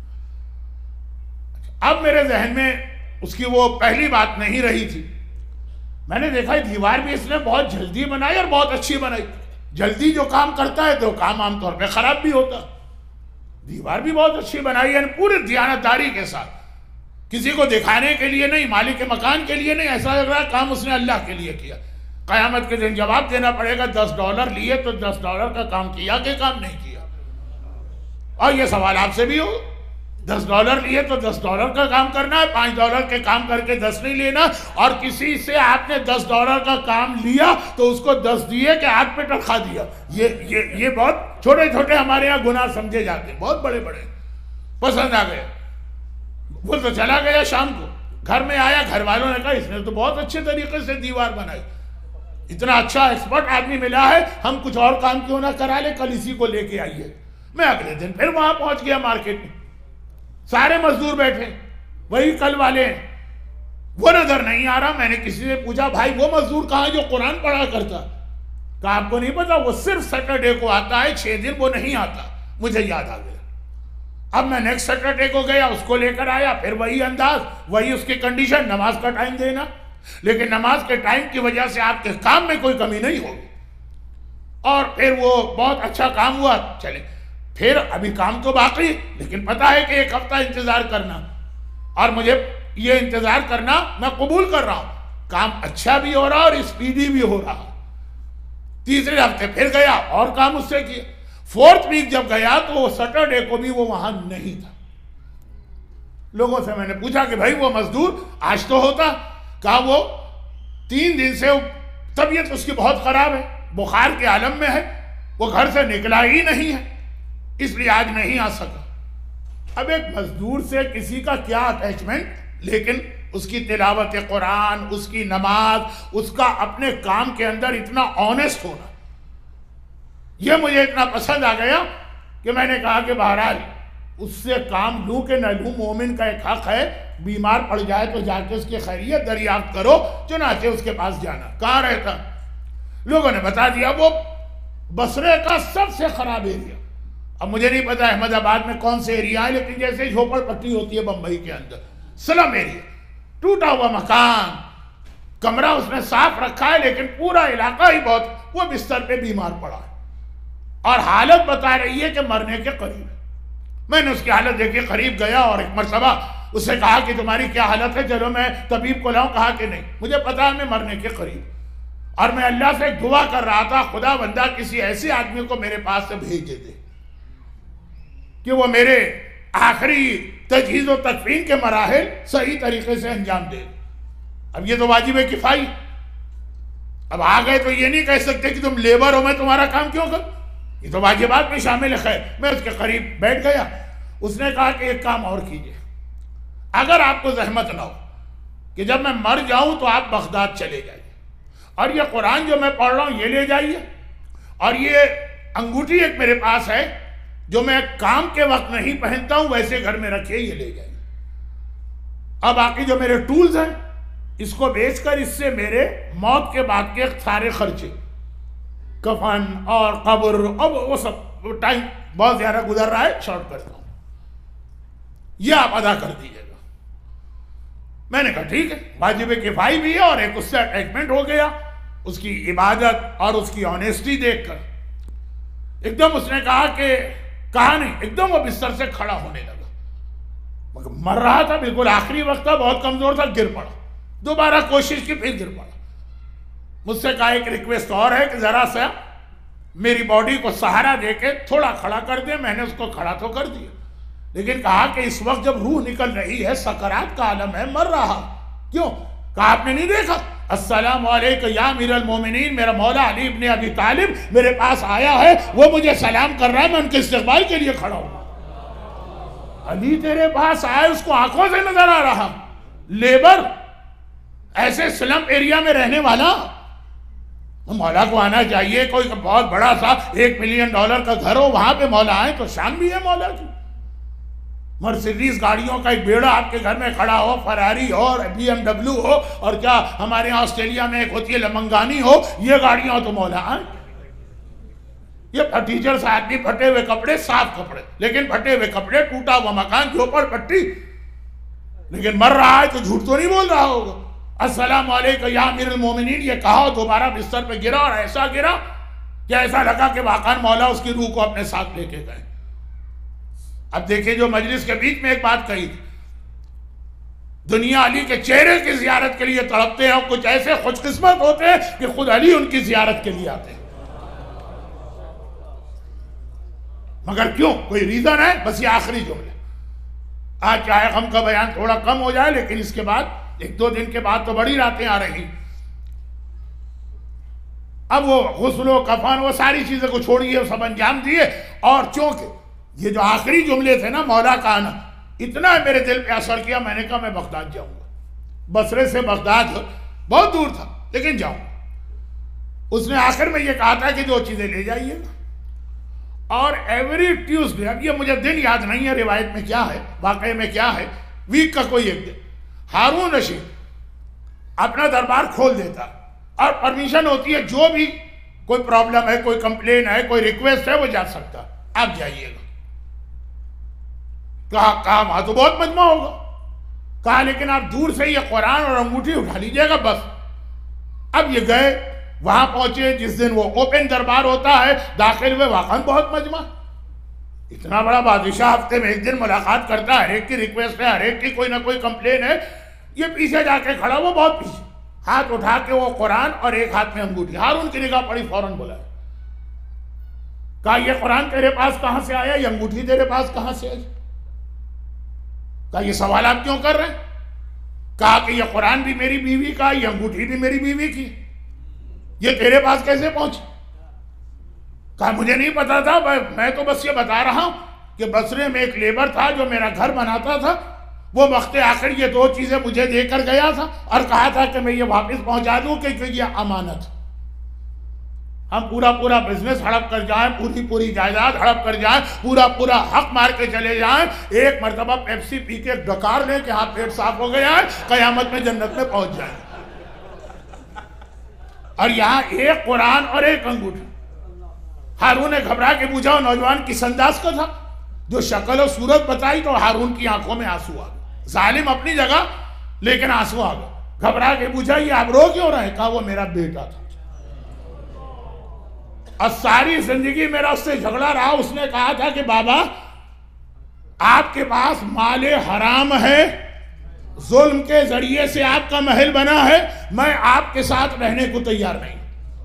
اب میرے ذہن میں اس کی وہ پہلی بات نہیں رہی تھی، میں نے دیکھا دیوار بھی اس نے بہت جلدی بنائی اور بہت اچھی بنائی۔ جلدی جو کام کرتا ہے تو کام عام طور پہ خراب بھی ہوتا، دیوار بھی بہت اچھی بنائی، یعنی پوری دیانتداری کے ساتھ، کسی کو دکھانے کے لیے نہیں، مالک کے مکان کے لیے نہیں، ایسا لگ رہا ہے کام اس نے اللہ کے لیے کیا۔ قیامت کے دن جواب دینا پڑے گا، $10 لیے تو $10 کا کام کیا کہ کام نہیں کیا؟ اور یہ سوال آپ سے بھی ہو، $10 لیے تو $10 کا کام کرنا ہے، $5 کے کام کر کے 10 نہیں لینا۔ اور کسی سے آپ نے $10 کا کام لیا تو اس کو 10 دیے کہ ہاتھ پہ ٹرکھا دیا، یہ بہت چھوٹے چھوٹے ہمارے یہاں گناہ سمجھے جاتے ہیں، بہت بڑے بڑے پسند آ گئے۔ وہ تو چلا گیا، شام کو گھر میں آیا، گھر والوں نے کہا اس نے تو بہت اچھے طریقے سے دیوار بنائی، اتنا اچھا ایکسپرٹ آدمی ملا ہے، ہم کچھ اور کام کیوں نہ کرا لے، کل اسی کو لے کے آئیے۔ میں اگلے دن پھر وہاں پہنچ گیا مارکیٹ میں، سارے مزدور بیٹھے، وہی کل والے ہیں، وہ نظر نہیں آ رہا۔ میں نے کسی سے پوچھا بھائی وہ مزدور کہاں جو قرآن پڑھا کرتا؟ کہا آپ کو نہیں پتا، وہ صرف سیٹرڈے کو آتا ہے، 6 دن وہ نہیں آتا۔ مجھے یاد آ گیا، اب میں نیکسٹ سیٹرڈے کو گیا، اس کو لے کر آیا، پھر وہی انداز، وہی اس کی کنڈیشن، نماز کا ٹائم دینا، لیکن نماز کے ٹائم کی وجہ سے آپ کے کام میں کوئی کمی نہیں ہوگی۔ اور پھر وہ بہت اچھا کام ہوا، چلے پھر ابھی کام تو باقی، لیکن پتا ہے کہ 1 ہفتہ انتظار کرنا، اور مجھے یہ انتظار کرنا میں قبول کر رہا ہوں، کام اچھا بھی ہو رہا اور اسپیڈی بھی ہو رہا۔ تیسرے ہفتے پھر گیا اور کام اس سے کیا۔ 4تھ ویک جب گیا تو وہ سیٹرڈے کو بھی وہ وہاں نہیں تھا۔ لوگوں سے میں نے پوچھا کہ بھائی وہ مزدور آج تو ہوتا؟ کہا وہ 3 دن سے طبیعت اس کی بہت خراب ہے، بخار کے عالم میں ہے، وہ گھر سے نکلا ہی نہیں ہے، اس لیے آج نہیں آ سکا۔ اب ایک مزدور سے کسی کا کیا اٹیچمنٹ، لیکن اس کی تلاوت قرآن، اس کی نماز، اس کا اپنے کام کے اندر اتنا آنیسٹ ہونا، یہ مجھے اتنا پسند آ گیا کہ میں نے کہا کہ بہرحال اس سے کام لوں کہ نہ لوں، مومن کا ایک حق ہے، بیمار پڑ جائے تو جا کے اس کی خیریت دریافت کرو۔ چنانچہ اس کے پاس جانا، کہاں رہتا؟ لوگوں نے بتا دیا وہ بصرے کا سب سے خراب ایریا۔ اب مجھے نہیں پتا احمد آباد میں کون سے ایریا ہے، لیکن جیسے جھوپڑ پٹی ہوتی ہے بمبئی کے اندر، سلم ایریا، ٹوٹا ہوا مکان، کمرہ اس نے صاف رکھا ہے لیکن پورا علاقہ ہی بہت، وہ بستر پہ بیمار پڑا ہے اور حالت بتا رہی ہے کہ مرنے کے قریب ہے۔ میں نے اس کی حالت دیکھی، قریب گیا اور ایک مرتبہ اس سے کہا کہ تمہاری کیا حالت ہے، چلو میں طبیب کو لاؤں. کہا کہ نہیں، مجھے پتا ہے میں مرنے کے قریب، اور میں اللہ سے دعا کر رہا تھا خدا بندہ کسی ایسے آدمی کو میرے پاس سے بھیج دے کہ وہ میرے آخری تجہیز و تکفین کے مراحل صحیح طریقے سے انجام دے. اب یہ تو واجب کفائی. اب آ گئے تو یہ نہیں کہہ سکتے کہ تم لیبر ہو، میں تمہارا کام کیوں کروں، یہ تو واجبات میں شامل ہے. خیر میں اس کے قریب بیٹھ گیا. اس نے کہا کہ ایک کام اور کیجئے، اگر آپ کو زحمت نہ ہو کہ جب میں مر جاؤں تو آپ بغداد چلے جائیے، اور یہ قرآن جو میں پڑھ رہا ہوں یہ لے جائیے، اور یہ انگوٹھی ایک میرے پاس ہے جو میں کام کے وقت نہیں پہنتا ہوں، ویسے گھر میں رکھیے، یہ لے جائیے. اب باقی جو میرے ٹولز ہیں اس کو بیچ کر اس سے میرے موت کے بعد کے سارے خرچے، کفن اور قبر، اب وہ سب ٹائم بہت زیادہ گزر رہا ہے، شارٹ کرتا ہوں، یہ آپ ادا کر دیجیے گا. میں نے کہا ٹھیک ہے، واجب کفائی بھی ہے اور ایک اس سے اٹیچمنٹ ہو گیا اس کی عبادت اور اس کی آنیسٹی دیکھ کر. ایک دم اس نے کہا کہ کہا نہیں، ایک دم وہ بستر سے کھڑا ہونے لگا، مگر مر رہا تھا، بالکل آخری وقت تھا، بہت کمزور تھا، گر پڑا. دوبارہ کوشش کی، پھر گر پڑا. مجھ سے کہا ایک ریکویسٹ اور ہے کہ ذرا سا میری باڈی کو سہارا دے کے تھوڑا کھڑا کر دے. میں نے اس کو کھڑا تو کر دیا، لیکن کہا کہ اس وقت جب روح نکل رہی ہے، سکرات کا عالم ہے، مر رہا. کیوں؟ کہا آپ نے نہیں دیکھا السلام علیکم یا امیر المومنین، میرا مولا علی ابن ابی طالب میرے پاس آیا ہے، وہ مجھے سلام کر رہا ہے، میں ان کے استقبال کے لیے کھڑا ہوں. علی تیرے پاس آئے، اس کو آنکھوں سے نظر آ رہا، لیبر ایسے سلم ایریا میں رہنے والا. مولا کو آنا چاہیے، کوئی بہت بڑا سا $1 ملین کا گھر ہو، وہاں پہ مولا آئے تو شان بھی ہے مولا کی. مرسیڈیز گاڑیوں کا ایک بیڑا آپ کے گھر میں کھڑا ہو، فراری ہو، BMW ہو، اور کیا ہمارے یہاں آسٹریلیا میں ایک ہوتی ہے لمنگانی ہو، یہ گاڑیاں ہو تو مولا آئے. یہ ٹیچر سے آدمی، پھٹے ہوئے کپڑے، صاف کپڑے، لیکن پھٹے ہوئے کپڑے، ٹوٹا ہوا مکان، جھوپڑ پٹی، لیکن مر رہا ہے تو جھوٹ تو نہیں بول رہا ہوگا. السلام علیکم یا امیر المومنین یہ کہا، دوبارہ بستر پہ گرا، اور ایسا گرا کہ ایسا لگا کہ واقعاً مولا اس کی روح کو اپنے ساتھ لے کے گئے. اب دیکھیں جو مجلس کے بیچ میں ایک بات کہی تھی، دنیا علی کے چہرے کی زیارت کے لیے تڑپتے ہیں، اور کچھ ایسے خوش قسمت ہوتے ہیں کہ خود علی ان کی زیارت کے لیے آتے ہیں. مگر کیوں؟ کوئی ریزن ہے؟ بس یہ آخری جملہ. آج چاہے غم کا بیان تھوڑا کم ہو جائے، لیکن اس کے بعد 1-2 دن کے بعد تو بڑی راتیں آ رہی. اب وہ غسل و کفن وہ ساری چیزیں کو چھوڑیے، سب انجام دیے. اور چونکہ یہ جو آخری جملے تھے نا مولا کا آنا، اتنا میرے دل پہ اثر کیا، میں نے کہا میں بغداد جاؤں گا. بصرے سے بغداد بہت دور تھا، لیکن جاؤں گا. اس نے آخر میں یہ کہا تھا کہ 2 چیزیں لے جائیے گا، اور ایوری ٹیوزڈے، اب یہ مجھے دن یاد نہیں ہے روایت میں کیا ہے، واقعے میں کیا ہے، ویک کا کوئی ایک دن ہارون رشید اپنا دربار کھول دیتا، اور پرمیشن ہوتی ہے جو بھی کوئی پرابلم ہے، کوئی کمپلین ہے، کوئی ریکویسٹ ہے، وہ جا سکتا، آپ جائیے گا. کہا وہاں تو بہت مجمع ہوگا. کہا لیکن آپ دور سے یہ قرآن اور انگوٹھی اٹھا لیجئے گا بس. اب یہ گئے، وہاں پہنچے، جس دن وہ اوپن دربار ہوتا ہے، داخل ہوئے، واقعاً بہت مجمع. اتنا بڑا بادشاہ ہفتے میں ایک دن ملاقات کرتا ہے، ہر ایک کی ریکویسٹ ہے، ہر ایک کی کوئی نہ کوئی کمپلین ہے. یہ پیچھے جا کے کھڑا، وہ بہت پیچھے، ہاتھ اٹھا کے وہ قرآن اور ایک ہاتھ میں انگوٹھی. ہارون کی نگاہ پڑی، فوراً بولا. کہا یہ قرآن تیرے پاس کہاں سے آیا، یہ انگوٹھی تیرے پاس کہاں سے آئی؟ کہا یہ سوال آپ کیوں کر رہے ہیں؟ کہا کہ یہ قرآن بھی میری بیوی کا، یہ انگوٹھی بھی میری بیوی کی، یہ تیرے پاس کیسے پہنچی؟ کہا مجھے نہیں پتا تھا، میں تو بس یہ بتا رہا ہوں کہ بصرے میں ایک لیبر تھا جو میرا گھر بناتا تھا، وہ وقت آخر یہ 2 چیزیں مجھے دے کر گیا تھا، اور کہا تھا کہ میں یہ واپس پہنچا دوں کہ یہ امانت. ہم پورا بزنس ہڑپ کر جائیں، پوری جائیداد ہڑپ کر جائیں، پورا حق مار کے چلے جائیں، ایک مرتبہ پیپسی پی کے ڈکار لیں کہ ہاں پیٹ صاف ہو گیا ہے، قیامت میں جنت میں پہنچ جائیں. اور یہاں ایک قرآن اور ایک انگوٹھی. ہارون نے گھبرا کے پوچھا، نوجوان کس انداز کا تھا؟ جو شکل و صورت بتائی تو ہارون کی آنکھوں میں آنسو آ گئے. ظالم اپنی جگہ، لیکن آنسو آ گئے. گھبرا کے پوچھا یہ آپ رو کیوں رہے؟ کہا وہ میرا بیٹا تھا، اور ساری زندگی میرا اس سے جھگڑا رہا. اس نے کہا تھا کہ بابا آپ کے پاس مال حرام ہے، ظلم کے ذریعے سے آپ کا محل بنا ہے، میں آپ کے ساتھ رہنے کو تیار نہیں۔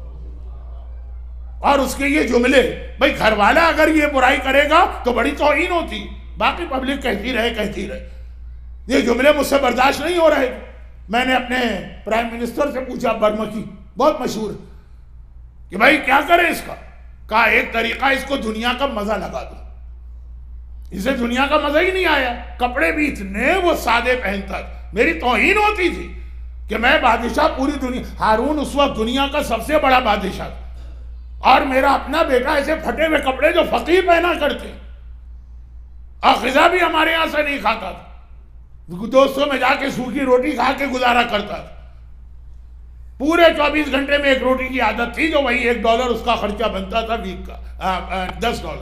اور اس کے یہ جملے، بھئی گھر والا اگر یہ برائی کرے گا تو بڑی توہین ہوتی، باقی پبلک کہتی رہے، یہ جملے مجھ سے برداشت نہیں ہو رہے۔ میں نے اپنے پرائم منسٹر سے پوچھا، برما کی بہت مشہور ہے، کہ بھائی کیا کریں اس کا؟ کہا ایک طریقہ، اس کو دنیا کا مزہ لگا دو۔ اسے دنیا کا مزہ ہی نہیں آیا، کپڑے بھی اتنے وہ سادے پہنتا، میری توہین ہوتی تھی کہ میں بادشاہ پوری دنیا، ہارون اس وقت دنیا کا سب سے بڑا بادشاہ تھا، اور میرا اپنا بیٹا ایسے پھٹے ہوئے کپڑے جو فقیر پہنا کرتے، اور غذا بھی ہمارے یہاں سے نہیں کھاتا تھا، دوستوں میں جا کے سوکھی روٹی کھا کے گزارا کرتا تھا، پورے 24 گھنٹے میں ایک روٹی کی عادت تھی، جو وہی $1 اس کا خرچہ بنتا تھا ویک کا، $10۔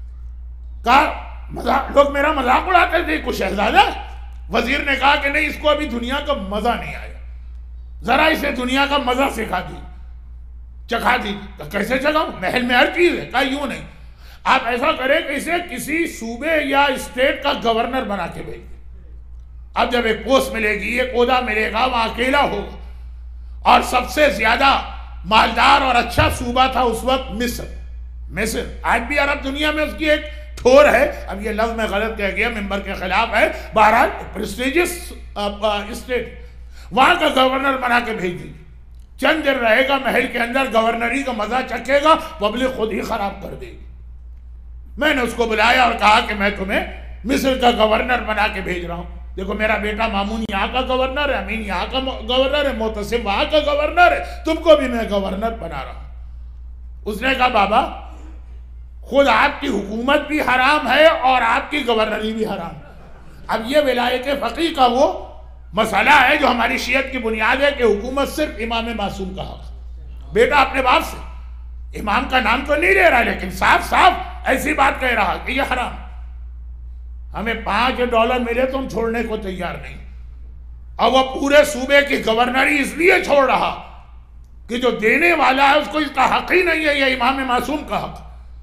کہا لوگ میرا مذاق اڑاتے تھے، کچھ شہزادہ؟ وزیر نے کہا کہ نہیں، اس کو ابھی دنیا کا مزہ نہیں آیا، ذرا اسے دنیا کا مزہ سکھا دی، چکھا دی۔ کیسے چکھاؤں؟ محل میں ہر چیز ہے۔ کہا یوں نہیں، آپ ایسا کریں کہ اسے کسی صوبے یا اسٹیٹ کا گورنر بنا کے بھیج دیں۔ اب جب ایک پوسٹ ملے گی، ایک عہدہ ملے گا، وہاں اکیلا ہوگا، اور سب سے زیادہ مالدار اور اچھا صوبہ تھا اس وقت مصر۔ آج بھی عرب دنیا میں اس کی ایک ٹھور ہے، اب یہ لفظ میں غلط کہہ گیا، ممبر کے خلاف ہے، بہرحال پریسٹیجس اسٹیٹ، وہاں کا گورنر بنا کے بھیج دی۔ چند دن رہے گا محل کے اندر، گورنری کا مزہ چکھے گا، پبلک خود ہی خراب کر دے گی۔ میں نے اس کو بلایا اور کہا کہ میں تمہیں مصر کا گورنر بنا کے بھیج رہا ہوں، دیکھو میرا بیٹا مامون یہاں کا گورنر ہے، امین یہاں کا گورنر ہے، معتصم وہاں کا گورنر ہے، تم کو بھی میں گورنر بنا رہا ہوں۔ اس نے کہا بابا خود آپ کی حکومت بھی حرام ہے اور آپ کی گورنری بھی حرام ہے۔ اب یہ ولایت فقیہ کا وہ مسئلہ ہے جو ہماری شیعت کی بنیاد ہے کہ حکومت صرف امام معصوم کا حق۔ بیٹا اپنے باپ سے امام کا نام تو نہیں لے رہا، لیکن صاف ایسی بات کہہ رہا کہ یہ حرام، ہمیں $5 ملے تو ہم چھوڑنے کو تیار نہیں۔ اور وہ پورے صوبے کی گورنری اس لیے چھوڑ رہا کہ جو دینے والا ہے اس کو اس کا حق ہی نہیں ہے، یہ امام معصوم کا حق۔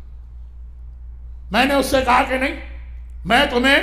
میں نے اس سے کہا کہ نہیں، میں تمہیں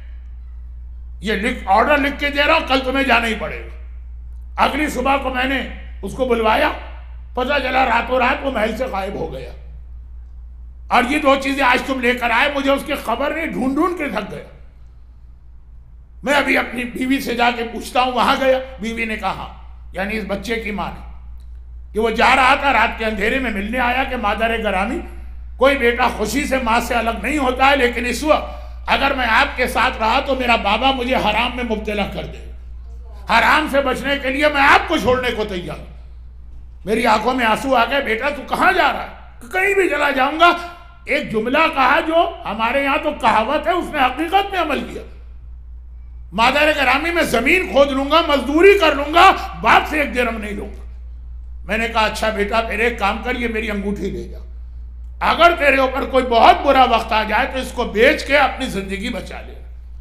یہ آرڈر لکھ کے دے رہا ہوں، کل تمہیں جانا ہی پڑے گا۔ اگلی صبح کو میں نے اس کو بلوایا، پتہ چلا راتوں رات وہ محل سے غائب ہو گیا۔ اور یہ 2 چیزیں آج تم لے کر آئے، مجھے اس کی خبر نہیں، ڈھونڈ کے تھک گیا۔ میں ابھی اپنی بیوی سے جا کے پوچھتا ہوں، وہاں گیا، بیوی نے کہا یعنی اس بچے کی ماں نے، کہ وہ جا رہا تھا رات کے اندھیرے میں، ملنے آیا کہ مادر گرامی، کوئی بیٹا خوشی سے ماں سے الگ نہیں ہوتا ہے، لیکن اس وقت اگر میں آپ کے ساتھ رہا تو میرا بابا مجھے حرام میں مبتلا کر دے، حرام سے بچنے کے لیے میں آپ کو چھوڑنے کو تیار ہوں۔ میری آنکھوں میں آنسو آ گئے، بیٹا تو کہاں جا رہا ہے؟ کہیں بھی چلا جاؤں گا۔ ایک جملہ کہا جو ہمارے یہاں تو کہاوت ہے، اس نے حقیقت میں عمل کیا، مادر گرامی میں زمین کھود لوں گا، مزدوری کر لوں گا، باپ سے 1 درہم نہیں لوں گا۔ میں نے کہا اچھا بیٹا پھر ایک کام کر، یہ میری انگوٹھی لے جا، اگر تیرے اوپر کوئی بہت برا وقت آ جائے تو اس کو بیچ کے اپنی زندگی بچا لے۔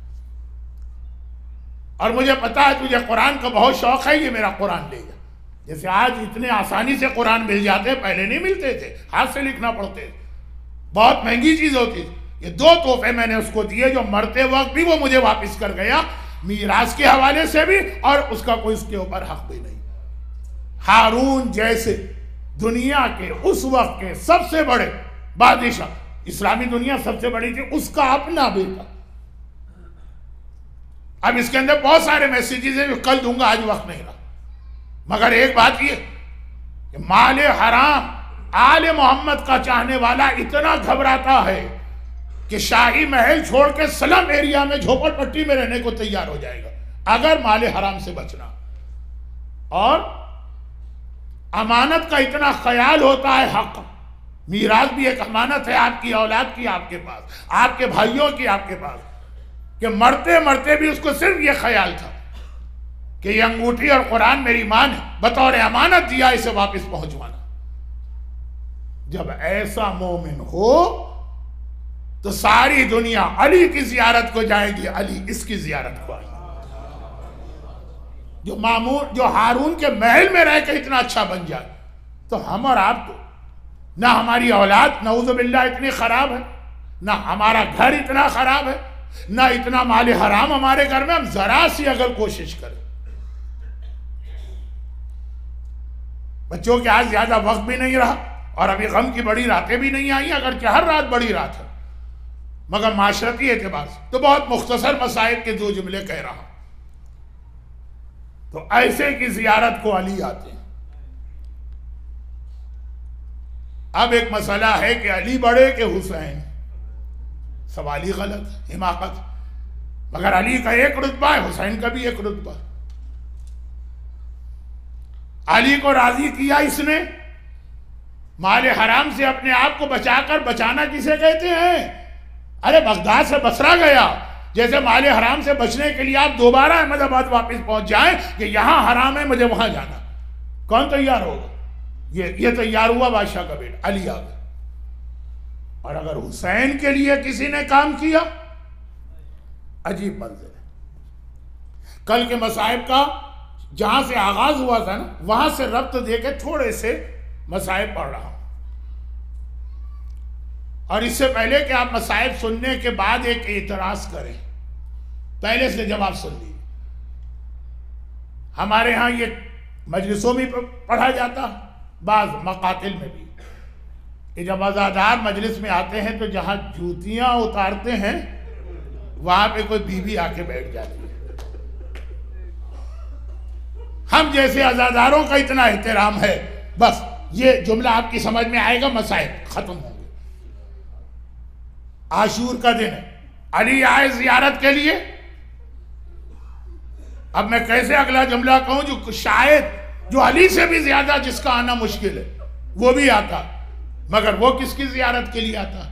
اور مجھے پتا ہے تجھے قرآن کا بہت شوق ہے، یہ میرا قرآن لے جا۔ جیسے آج اتنے آسانی سے قرآن مل جاتے، پہلے نہیں ملتے تھے، ہاتھ سے لکھنا پڑتے تھے، بہت مہنگی چیز ہوتی تھی۔ یہ 2 تحفے میں نے اس کو دیے جو مرتے وقت بھی وہ مجھے واپس کر گیا، میراث کے حوالے سے بھی، اور اس کا کوئی اس کے اوپر حق بھی نہیں۔ ہارون جیسے دنیا کے اس وقت کے سب سے بڑے بادشاہ، اسلامی دنیا سب سے بڑی تھی، اس کا اپنا بیٹا۔ اب اس کے اندر بہت سارے میسیجز ہیں جو کل دوں گا، آج وقت نہیں رہا، مگر ایک بات یہ کہ مال حرام آل محمد کا چاہنے والا اتنا گھبراتا ہے کہ شاہی محل چھوڑ کے سلم ایریا میں جھوپڑ پٹی میں رہنے کو تیار ہو جائے گا اگر مال حرام سے بچنا۔ اور امانت کا اتنا خیال ہوتا ہے، حق میراث بھی ایک امانت ہے، آپ کی اولاد کی آپ کے پاس، آپ کے بھائیوں کی آپ کے پاس، کہ مرتے مرتے بھی اس کو صرف یہ خیال تھا کہ یہ انگوٹھی اور قرآن میری ماں نے بطور امانت دیا، اسے واپس پہنچوانا۔ جب ایسا مومن ہو تو ساری دنیا علی کی زیارت کو جائے گی، علی اس کی زیارت کو آئے گی۔ جو ہارون کے محل میں رہ کے اتنا اچھا بن جائے، تو ہم اور آپ تو نہ ہماری اولاد نعوذ باللہ اتنی خراب ہے، نہ ہمارا گھر اتنا خراب ہے، نہ اتنا مال حرام ہمارے گھر میں، ہم ذرا سی اگر کوشش کریں. بچوں کے آج زیادہ وقت بھی نہیں رہا اور ابھی غم کی بڑی راتیں بھی نہیں آئی، اگرچہ ہر رات بڑی رات ہے، مگر معاشرتی اعتبار سے تو بہت مختصر مسائل کے 2 جملے کہہ رہا ہوں. تو ایسے کی زیارت کو علی آتے ہیں. اب ایک مسئلہ ہے کہ علی بڑے کہ حسین، سوال ہی غلط، حماقت. مگر علی کا ایک رتبہ ہے، حسین کا بھی ایک رتبہ. علی کو راضی کیا اس نے، مال حرام سے اپنے آپ کو بچا کر، بچانا کسے کہتے ہیں؟ ارے بغداد سے بصرہ گیا، جیسے مال حرام سے بچنے کے لیے آپ دوبارہ احمد آباد واپس پہنچ جائیں کہ یہاں حرام ہے مجھے وہاں جانا، کون تیار ہوگا؟ یہ تیار ہوا بادشاہ کا بیٹا علی آ گیا. اور اگر حسین کے لیے کسی نے کام کیا، عجیب منظر ہے. کل کے مصائب کا جہاں سے آغاز ہوا تھا نا، وہاں سے ربط دے کے تھوڑے سے مصائب پڑھ رہا ہوں. اور اس سے پہلے کہ آپ مصائب سننے کے بعد ایک اعتراض کریں، پہلے سے جواب سن لیجیے. ہمارے ہاں یہ مجلسوں میں پڑھا جاتا، بعض مقاتل میں بھی، کہ جب عزادار مجلس میں آتے ہیں تو جہاں جوتیاں اتارتے ہیں وہاں پہ کوئی بیوی آ کے بیٹھ جاتی ہے. ہم جیسے عزاداروں کا اتنا احترام ہے. بس یہ جملہ آپ کی سمجھ میں آئے گا، مسائل ختم ہوں گے. عاشور کا دن ہے، علی آئے زیارت کے لیے. اب میں کیسے اگلا جملہ کہوں جو شاید جو علی سے بھی زیادہ جس کا آنا مشکل ہے وہ بھی آتا، مگر وہ کس کی زیارت کے لیے آتا؟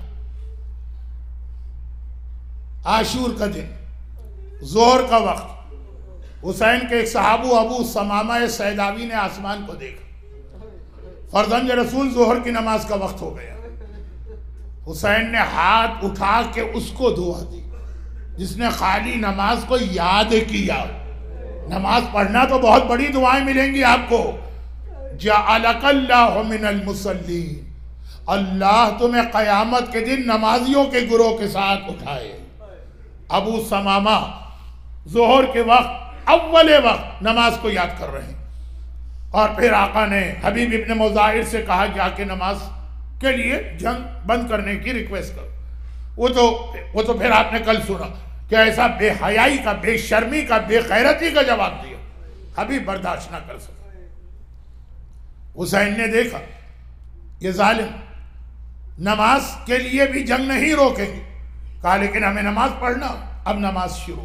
عاشور کا دن، ظہر کا وقت. حسین کے ایک صحابو ابو ثمامہ سیداوی نے آسمان کو دیکھا، فرزند رسول ظہر کی نماز کا وقت ہو گیا. حسین نے ہاتھ اٹھا کے اس کو دعا دی، جس نے خالی نماز کو یاد کیا. نماز پڑھنا تو بہت بڑی دعائیں ملیں گی آپ کو. جعلک اللہ من المصلین، اللہ تمہیں قیامت کے دن نمازیوں کے گروہ کے ساتھ اٹھائے. ابو ثمامہ ظہر کے وقت اول وقت نماز کو یاد کر رہے ہیں. اور پھر آقا نے حبیب ابن مظاہر سے کہا جا کے نماز کے لیے جنگ بند کرنے کی ریکویسٹ کرو. وہ تو پھر آپ نے کل سنا کہ ایسا بے حیائی کا، بے شرمی کا، بے غیرتی کا جواب دیا، حبیب برداشت نہ کر سکا. حسین نے دیکھا یہ ظالم نماز کے لیے بھی جنگ نہیں روکیں گے. کہا لیکن ہمیں نماز پڑھنا. اب نماز شروع.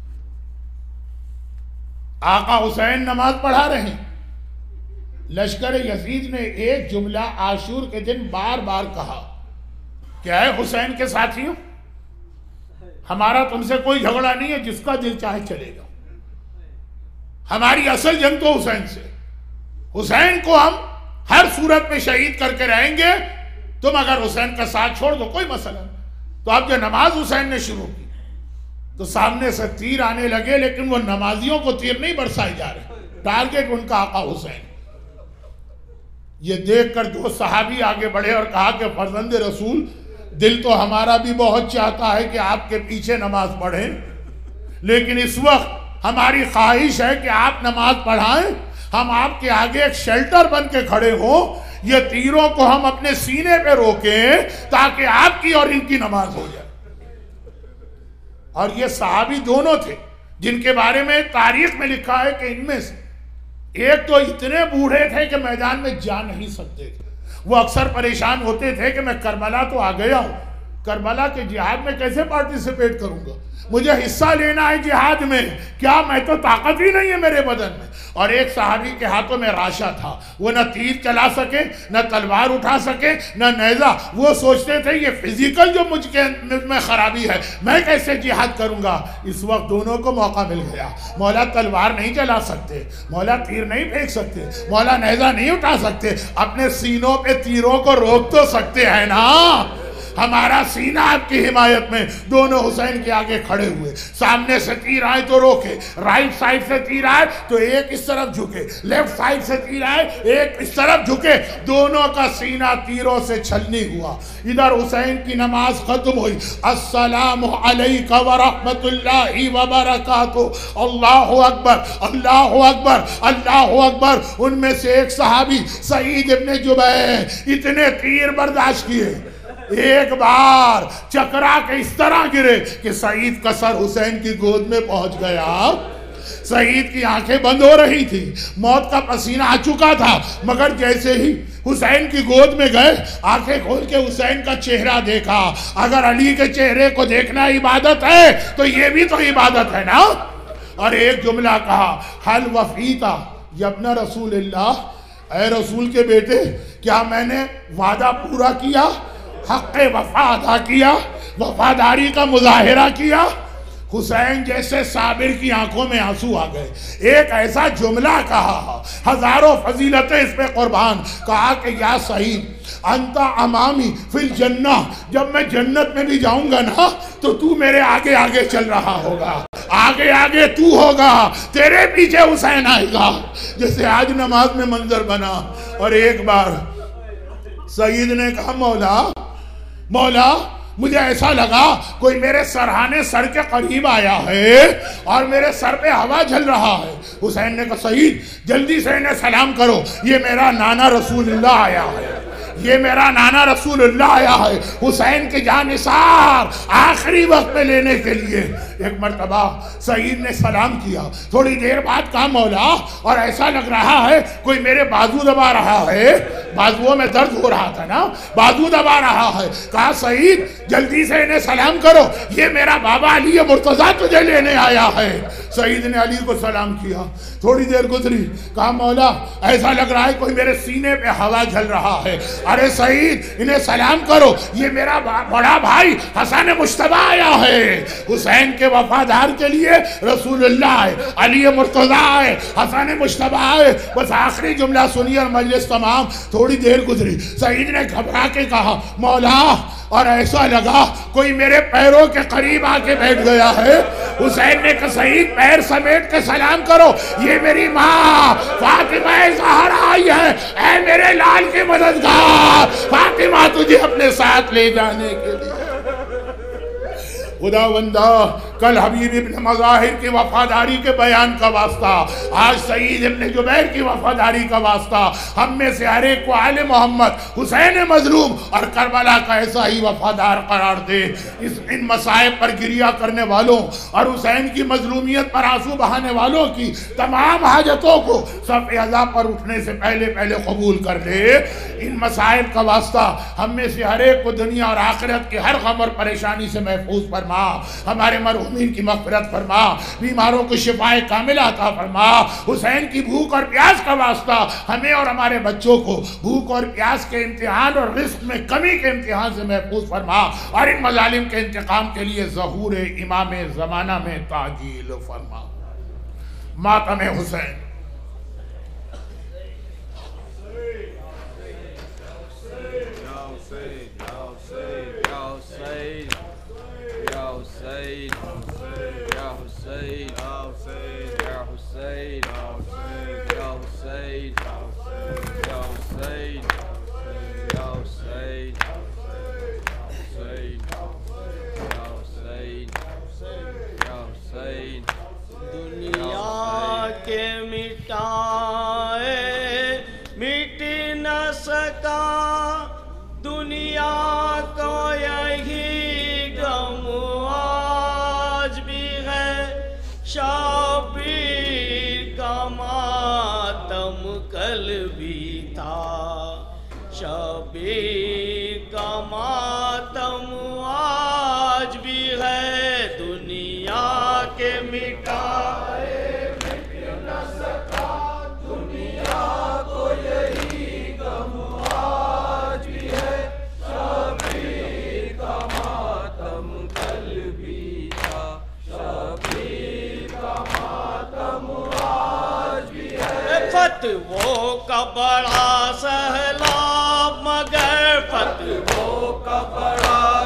آقا حسین نماز پڑھا رہے ہیں. لشکر یزید نے ایک جملہ عاشور کے دن بار بار کہا کہ اے حسین کے ساتھیوں، ہمارا تم سے کوئی جھگڑا نہیں ہے، جس کا دل چاہے چلے گا. ہماری اصل جنگ تو حسین سے. حسین کو ہم ہر صورت میں شہید کر کے رہیں گے. تم اگر حسین کا ساتھ چھوڑ دو کوئی مسئلہ نہیں. تو اب جو نماز حسین نے شروع کی تو سامنے سے تیر آنے لگے، لیکن وہ نمازیوں کو تیر نہیں برسائے جا رہے، ٹارگٹ ان کا آقا حسین. یہ دیکھ کر 2 صحابی آگے بڑھے اور کہا کہ فرزند رسول، دل تو ہمارا بھی بہت چاہتا ہے کہ آپ کے پیچھے نماز پڑھیں، لیکن اس وقت ہماری خواہش ہے کہ آپ نماز پڑھائیں، ہم آپ کے آگے ایک شیلٹر بن کے کھڑے ہوں، یہ تیروں کو ہم اپنے سینے پہ روکیں تاکہ آپ کی اور ان کی نماز ہو جائے. اور یہ صحابی دونوں تھے جن کے بارے میں تاریخ میں لکھا ہے کہ ان میں سے ایک تو اتنے بوڑھے تھے کہ میدان میں جا نہیں سکتے تھے. وہ اکثر پریشان ہوتے تھے کہ میں کربلا تو آ گیا ہوں، کربلا کے جہاد میں کیسے پارٹیسپیٹ کروں گا، مجھے حصہ لینا ہے جہاد میں، کیا میں تو طاقت ہی نہیں ہے میرے بدن میں. اور ایک صحابی کے ہاتھوں میں راشا تھا، وہ نہ تیر چلا سکے، نہ تلوار اٹھا سکے، نہ نیزہ. وہ سوچتے تھے یہ فزیکل جو مجھ میں خرابی ہے، میں کیسے جہاد کروں گا. اس وقت دونوں کو موقع مل گیا. مولا تلوار نہیں چلا سکتے، مولا تیر نہیں پھینک سکتے، مولا نیزہ نہیں اٹھا سکتے، اپنے سینوں پہ تیروں کو روک تو سکتے ہیں نا. ہمارا سینہ آپ کی حمایت میں. دونوں حسین کے آگے کھڑے ہوئے. سامنے سے تیر آئے تو روکے, رائٹ سائڈ سے تیر آئے تو ایک اس طرف جھکے, لیفٹ سائڈ سے تیر آئے ایک اس طرف جھکے. دونوں کا سینہ تیروں سے چھلنی ہوا. ادھر حسین کی نماز ختم ہوئی. السلام علیک ورحمت اللہ وبرکاتہ. اللہ اکبر, اللہ اکبر, اللہ اکبر. ان میں سے ایک صحابی سعید ابن جبیر اتنے تیر برداشت کیے, ایک بار چکرا کے اس طرح گرے کہ سعید کا سر حسین کی گود میں پہنچ گیا. سعید کی آنکھیں بند ہو رہی تھی, موت کا پسینہ آ چکا تھا, مگر جیسے ہی حسین کی گود میں گئے آنکھیں کھول کے حسین کا چہرہ دیکھا. اگر علی کے چہرے کو دیکھنا عبادت ہے تو یہ بھی تو عبادت ہے نا. اور ایک جملہ کہا, حل وفیتا یابن رسول اللہ, اے رسول کے بیٹے کیا میں نے وعدہ پورا کیا, حق وفا ادا کیا, وفاداری کا مظاہرہ کیا. حسین جیسے صابر کی آنکھوں میں آنسو آ گئے. ایک ایسا جملہ کہا, ہزاروں فضیلتیں اس پہ قربان, کہا کہ یا سعید انتا امامی فی الجنہ, جب میں جنت میں بھی جاؤں گا نا تو تو میرے آگے آگے چل رہا ہوگا, آگے آگے تو ہوگا, تیرے پیچھے حسین آئے گا. جیسے آج نماز میں منظر بنا. اور ایک بار سعید نے کہا مولا مولا مجھے ایسا لگا کوئی میرے سرہانے سر کے قریب آیا ہے اور میرے سر پہ ہوا جھل رہا ہے. حسین نے کہا سعید جلدی سے انہیں سلام کرو, یہ میرا نانا رسول اللہ آیا ہے, یہ میرا نانا رسول اللہ آیا ہے حسین کے جان نثار آخری وقت میں لینے کے لیے. ایک مرتبہ سعید نے سلام کیا, تھوڑی دیر بعد کہا مولا اور ایسا لگ رہا ہے کوئی میرے بازو دبا رہا ہے, بازوؤں میں درد ہو رہا تھا نا, بازو دبا رہا ہے. کہا سعید جلدی سے انہیں سلام کرو, یہ میرا بابا علی مرتضیٰ تجھے لینے آیا ہے. سعید نے علی کو سلام کیا. تھوڑی دیر گزری, کہا مولا ایسا لگ رہا ہے کوئی میرے سینے پہ ہوا جھل رہا ہے. ارے سعید انہیں سلام کرو, یہ میرا بڑا بھائی حسن مجتبیٰ آیا ہے. حسین کے وفادار کے لیے رسول اللہ ہے, علی مرتضیٰ ہے, حسن مجتبیٰ ہے. بس آخری جملہ سنی اور مجلس تمام. تھوڑی دیر گزری, سعید نے گھبرا کے کہا مولا اور ایسا لگا کوئی میرے پیروں کے قریب آ کے بیٹھ گیا ہے. حسین نے کہا سعید پیر سمیٹ کے سلام کرو, یہ میری ماں فاطمہ زہرا آئی ہے, اے میرے لال کی مددگار, فاطمہ تجھے اپنے ساتھ لے جانے کے لیے. خدا بندہ کل حبیب ابن مظاہر کی وفاداری کے بیان کا واسطہ, آج سعید ابن جبیر کی وفاداری کا واسطہ, ہم میں سے ہر ایک کو آل محمد حسین مظلوم اور کربلا کا ایسا ہی وفادار قرار دے. ان مسائب پر گریہ کرنے والوں اور حسین کی مظلومیت پر آنسو بہانے والوں کی تمام حاجتوں کو صف اعضاء پر اٹھنے سے پہلے قبول کر لے. ان مسائب کا واسطہ ہم میں سے ہر ایک کو دنیا اور آخرت کے ہر غم اور پریشانی سے محفوظ فرما, ہمارے مرحومین کی مغفرت فرما, بیماروں کو شفائے کاملہ عطا فرما. حسین کی بھوک اور پیاس کا واسطہ ہمیں اور ہمارے بچوں کو بھوک اور پیاس کے امتحان اور رزق میں کمی کے امتحان سے محفوظ فرما, اور ان مظالم کے انتقام کے لیے ظہور امام زمانہ میں تعجیل فرما. ماتم حسین. شبیر کا ماتم آج بھی ہے, دنیا کے مٹائے مٹ نہ سکا, دنیا کو یہی غم آج بھی ہے. شبیر کا ماتم کل بھی تھا, شبیر کا ماتم آج بھی ہے. فتووں کا بڑا سہلاب مگر فتووں کا بڑا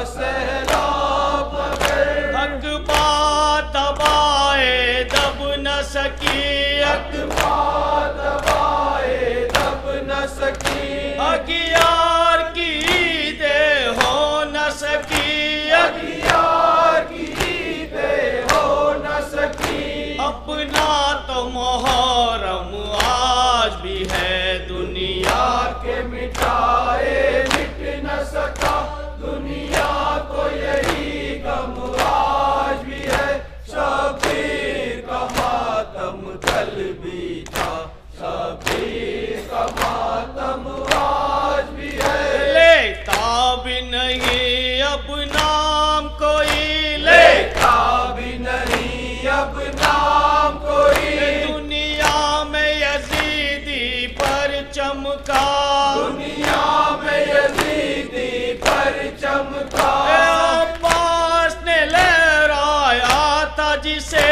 یکما دبائے دب نہ سکی اگیار کی عیدیں ہو نہ سکی اگیار کی عیدیں ہو نہ سکی اپنا تو محرم آج بھی ہے دنیا کے مٹائے مٹ نہ سکا دنیا کو یہی غم آج بھی ہے شبیر کا ماتم کل بھی تھا شبیر کا ماتم آج بھی ہے لیتا بھی نہیں اب نام کوئی لیتا بھی نہیں اب نام کوئی دنیا میں یزیدی پر چمکا دنیا میں یزیدی پر چمکا عباس نے لہرایا تھا جسے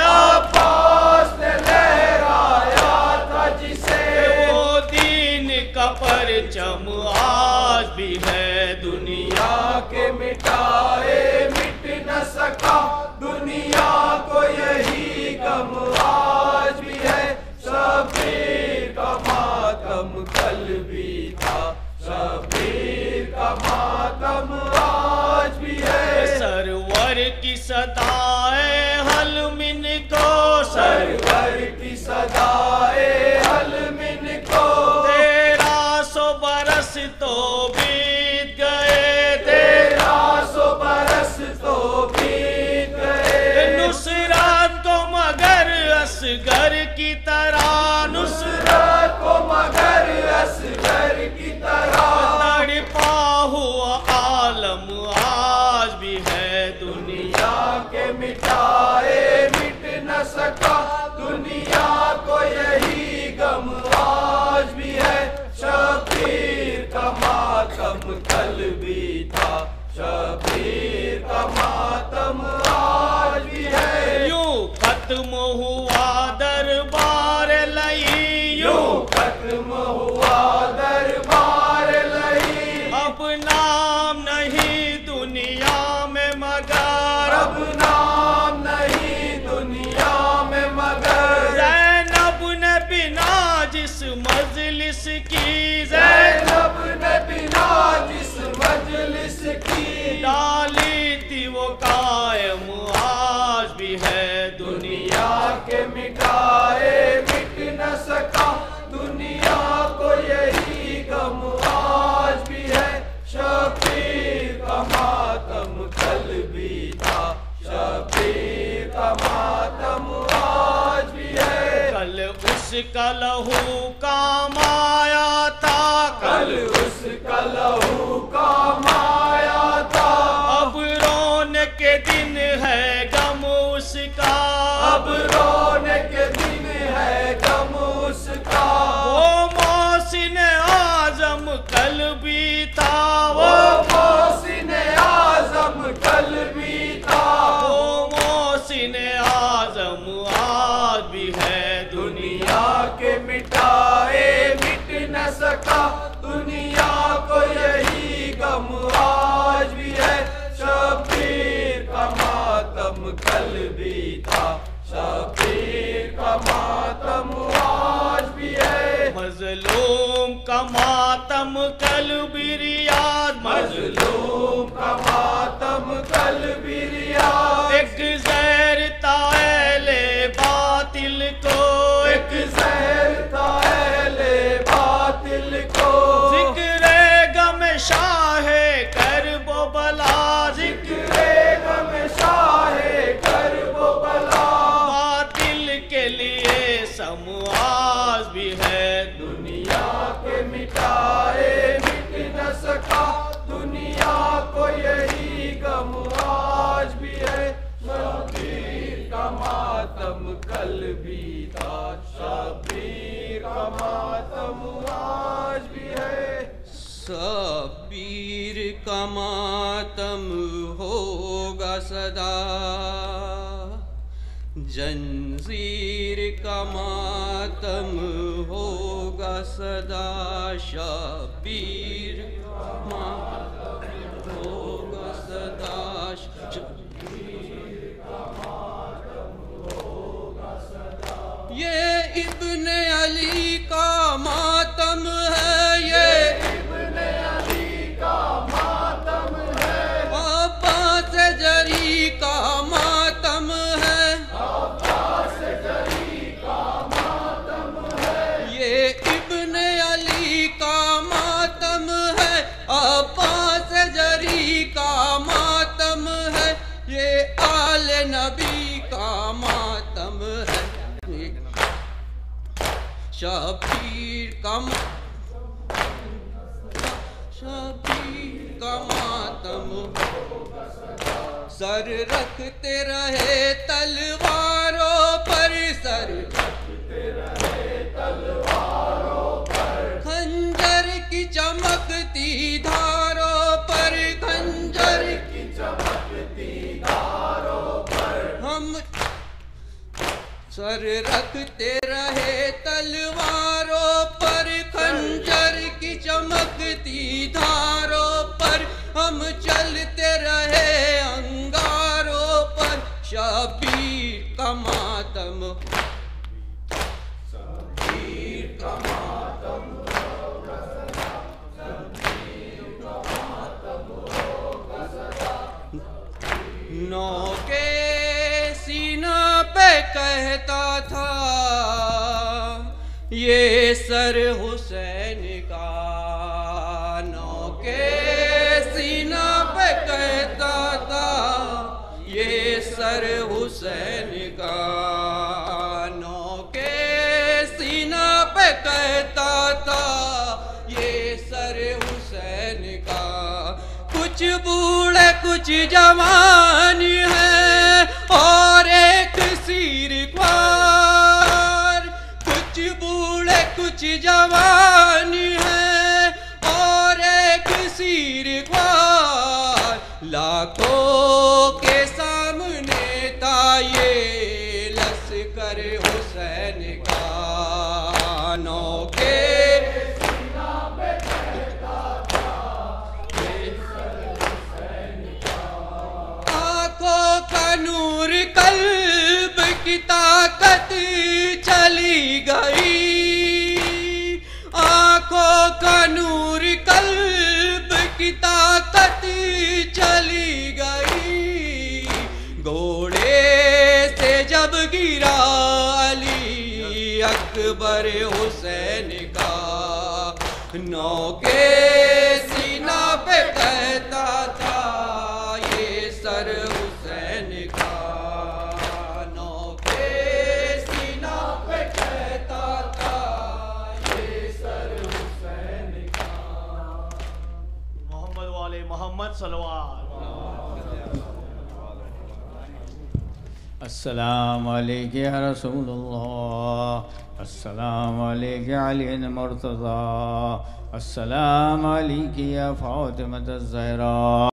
عباس نے لہرایا تھا جسے وہ دین کا پرچم آج بھی ہے دنیا کے مٹائے مٹ نہ سکا دنیا کو یہی غم آج بھی ہے شبیر کا ماتم کل بھی تھا شبیر کا ماتم آج بھی ہے سرور کی صدائے حل من کو سرور کی صدائے حل من کو 1300 برس تو بیت گئے 1300 برس تو بیت گئے نصرت کو مگر اصغر کی طرح نصرت کو مگر اصغر کی طرح تڑپا ہوا عالم آج بھی ہے دنیا کے مٹائے مٹ نہ سکا دنیا کو یہی غم آج بھی ہے شبیر کا ماتم کل بھی تھا شبیر کا ماتم آج بھی ہے یوں ختم ہوا دربار لئی یوں ختم ہوا دربار لئی اب نام نہیں دنیا میں مگر اب نام نہیں دنیا میں مگر زینب نے بنا جس مجلس کی زینب نے بنا جس مجلس کی ڈالی تھی وہ قائم آج بھی ہے دنیا کے مٹائے مٹ نہ سکا دنیا کو یہی غم آج بھی ہے شبیر کا ماتم کل بھی تھا شبیر کا ماتم آج بھی ہے کل اس کا لہو کام آیا تھا کل اس کا لہو کام آیا تھا اب رونے کے دن ہے غم اس کا اب رونے کے دن ہے غم اس کا وہ محسن اعظم کل بھی تھا وہ محسن اعظم کل بھی تھا وہ محسن اعظم آج بھی ہے دنیا کے مٹائے مٹ نہ سکا دنیا کو یہی غم آج بھی ہے شبیر کا ماتم کل بھی تھا شبیر کا ماتم آج بھی ہے مظلوم کا ماتم کل بھی ریاض مظلوم کا ماتم کل بھی ریاض ایک زہر تھا اہل باطل کو ایک زہر تھا اہل باطل کو ذکر غم شاہ کرب و بلا ذکر غم شاہ کرب و بلا باطل کے لیے سمواز بھی ہے دنیا کے مٹائے مٹ نہ سکا دنیا کو یہی غم آج بھی ہے شبیر کا ماتم کل بھی تھا شبیر کا ماتم آج بھی ہے شبیر کا ماتم ہوگا صدا جنزیر کا ماتم ہوگا صدا شبیر کا ماتم ہوگا صدا شبیر کا ماتم ہوگا صدا یہ ابن علی کا ماتم ہے، یہ ابن علی کا ماتم ہے، عباس جری کا ماتم ہے، عباس جری کا ماتم ہے، یہ ابن علی کا ماتم ہے، عباس جری کا ماتم ہے، یہ آل نبی کا ماتم ہے، شبیر کا ماتم، سر رکھتے رہے تلواروں پر، سر رکھتے رہے تلواروں پر، خنجر کی چمکتی دھاروں پر، خنجر کی چمکتی دھاروں پر، ہم سر رکھتے رہے تلواروں پر، خنجر کی چمکتی دھاروں پر، ہم چلتے رہے انگاروں پر، شبیر کا ماتم، شبیر کا ماتم، نو کے سینہ پہ کہتا تھا یہ سر حسین کا، نو کے سینہ پہ کہتا تھا یہ سر حسین کا، نو کے سینہ پہ کہتا تھا یہ سر حسین کا، کچھ بوڑھے کچھ جوان ہیں اور ایک سیرخوار، کچھ بوڑھے کچھ جوان ہیں اور ایک سیرخوار، لاکھوں کے سامنے تھا یہ لشکر حسین کا، نو کے نور قلب کی طاقت چلی گئی، آنکھوں کا نور قلب کی طاقت چلی گئی، گھوڑے سے جب گرا علی اکبر حسین کا، نو کے سینہ پہ کہتا تھا یہ سر حسین کا، نو کے سینہ پہ کہتا تھا یہ سر حسین کا، محمد والے محمد صلوات۔ السلام علیکہ یا رسول اللہ، السلام علیکہ علی مرتضی، السلام علیکہ یا فاطمۃ الزہرا۔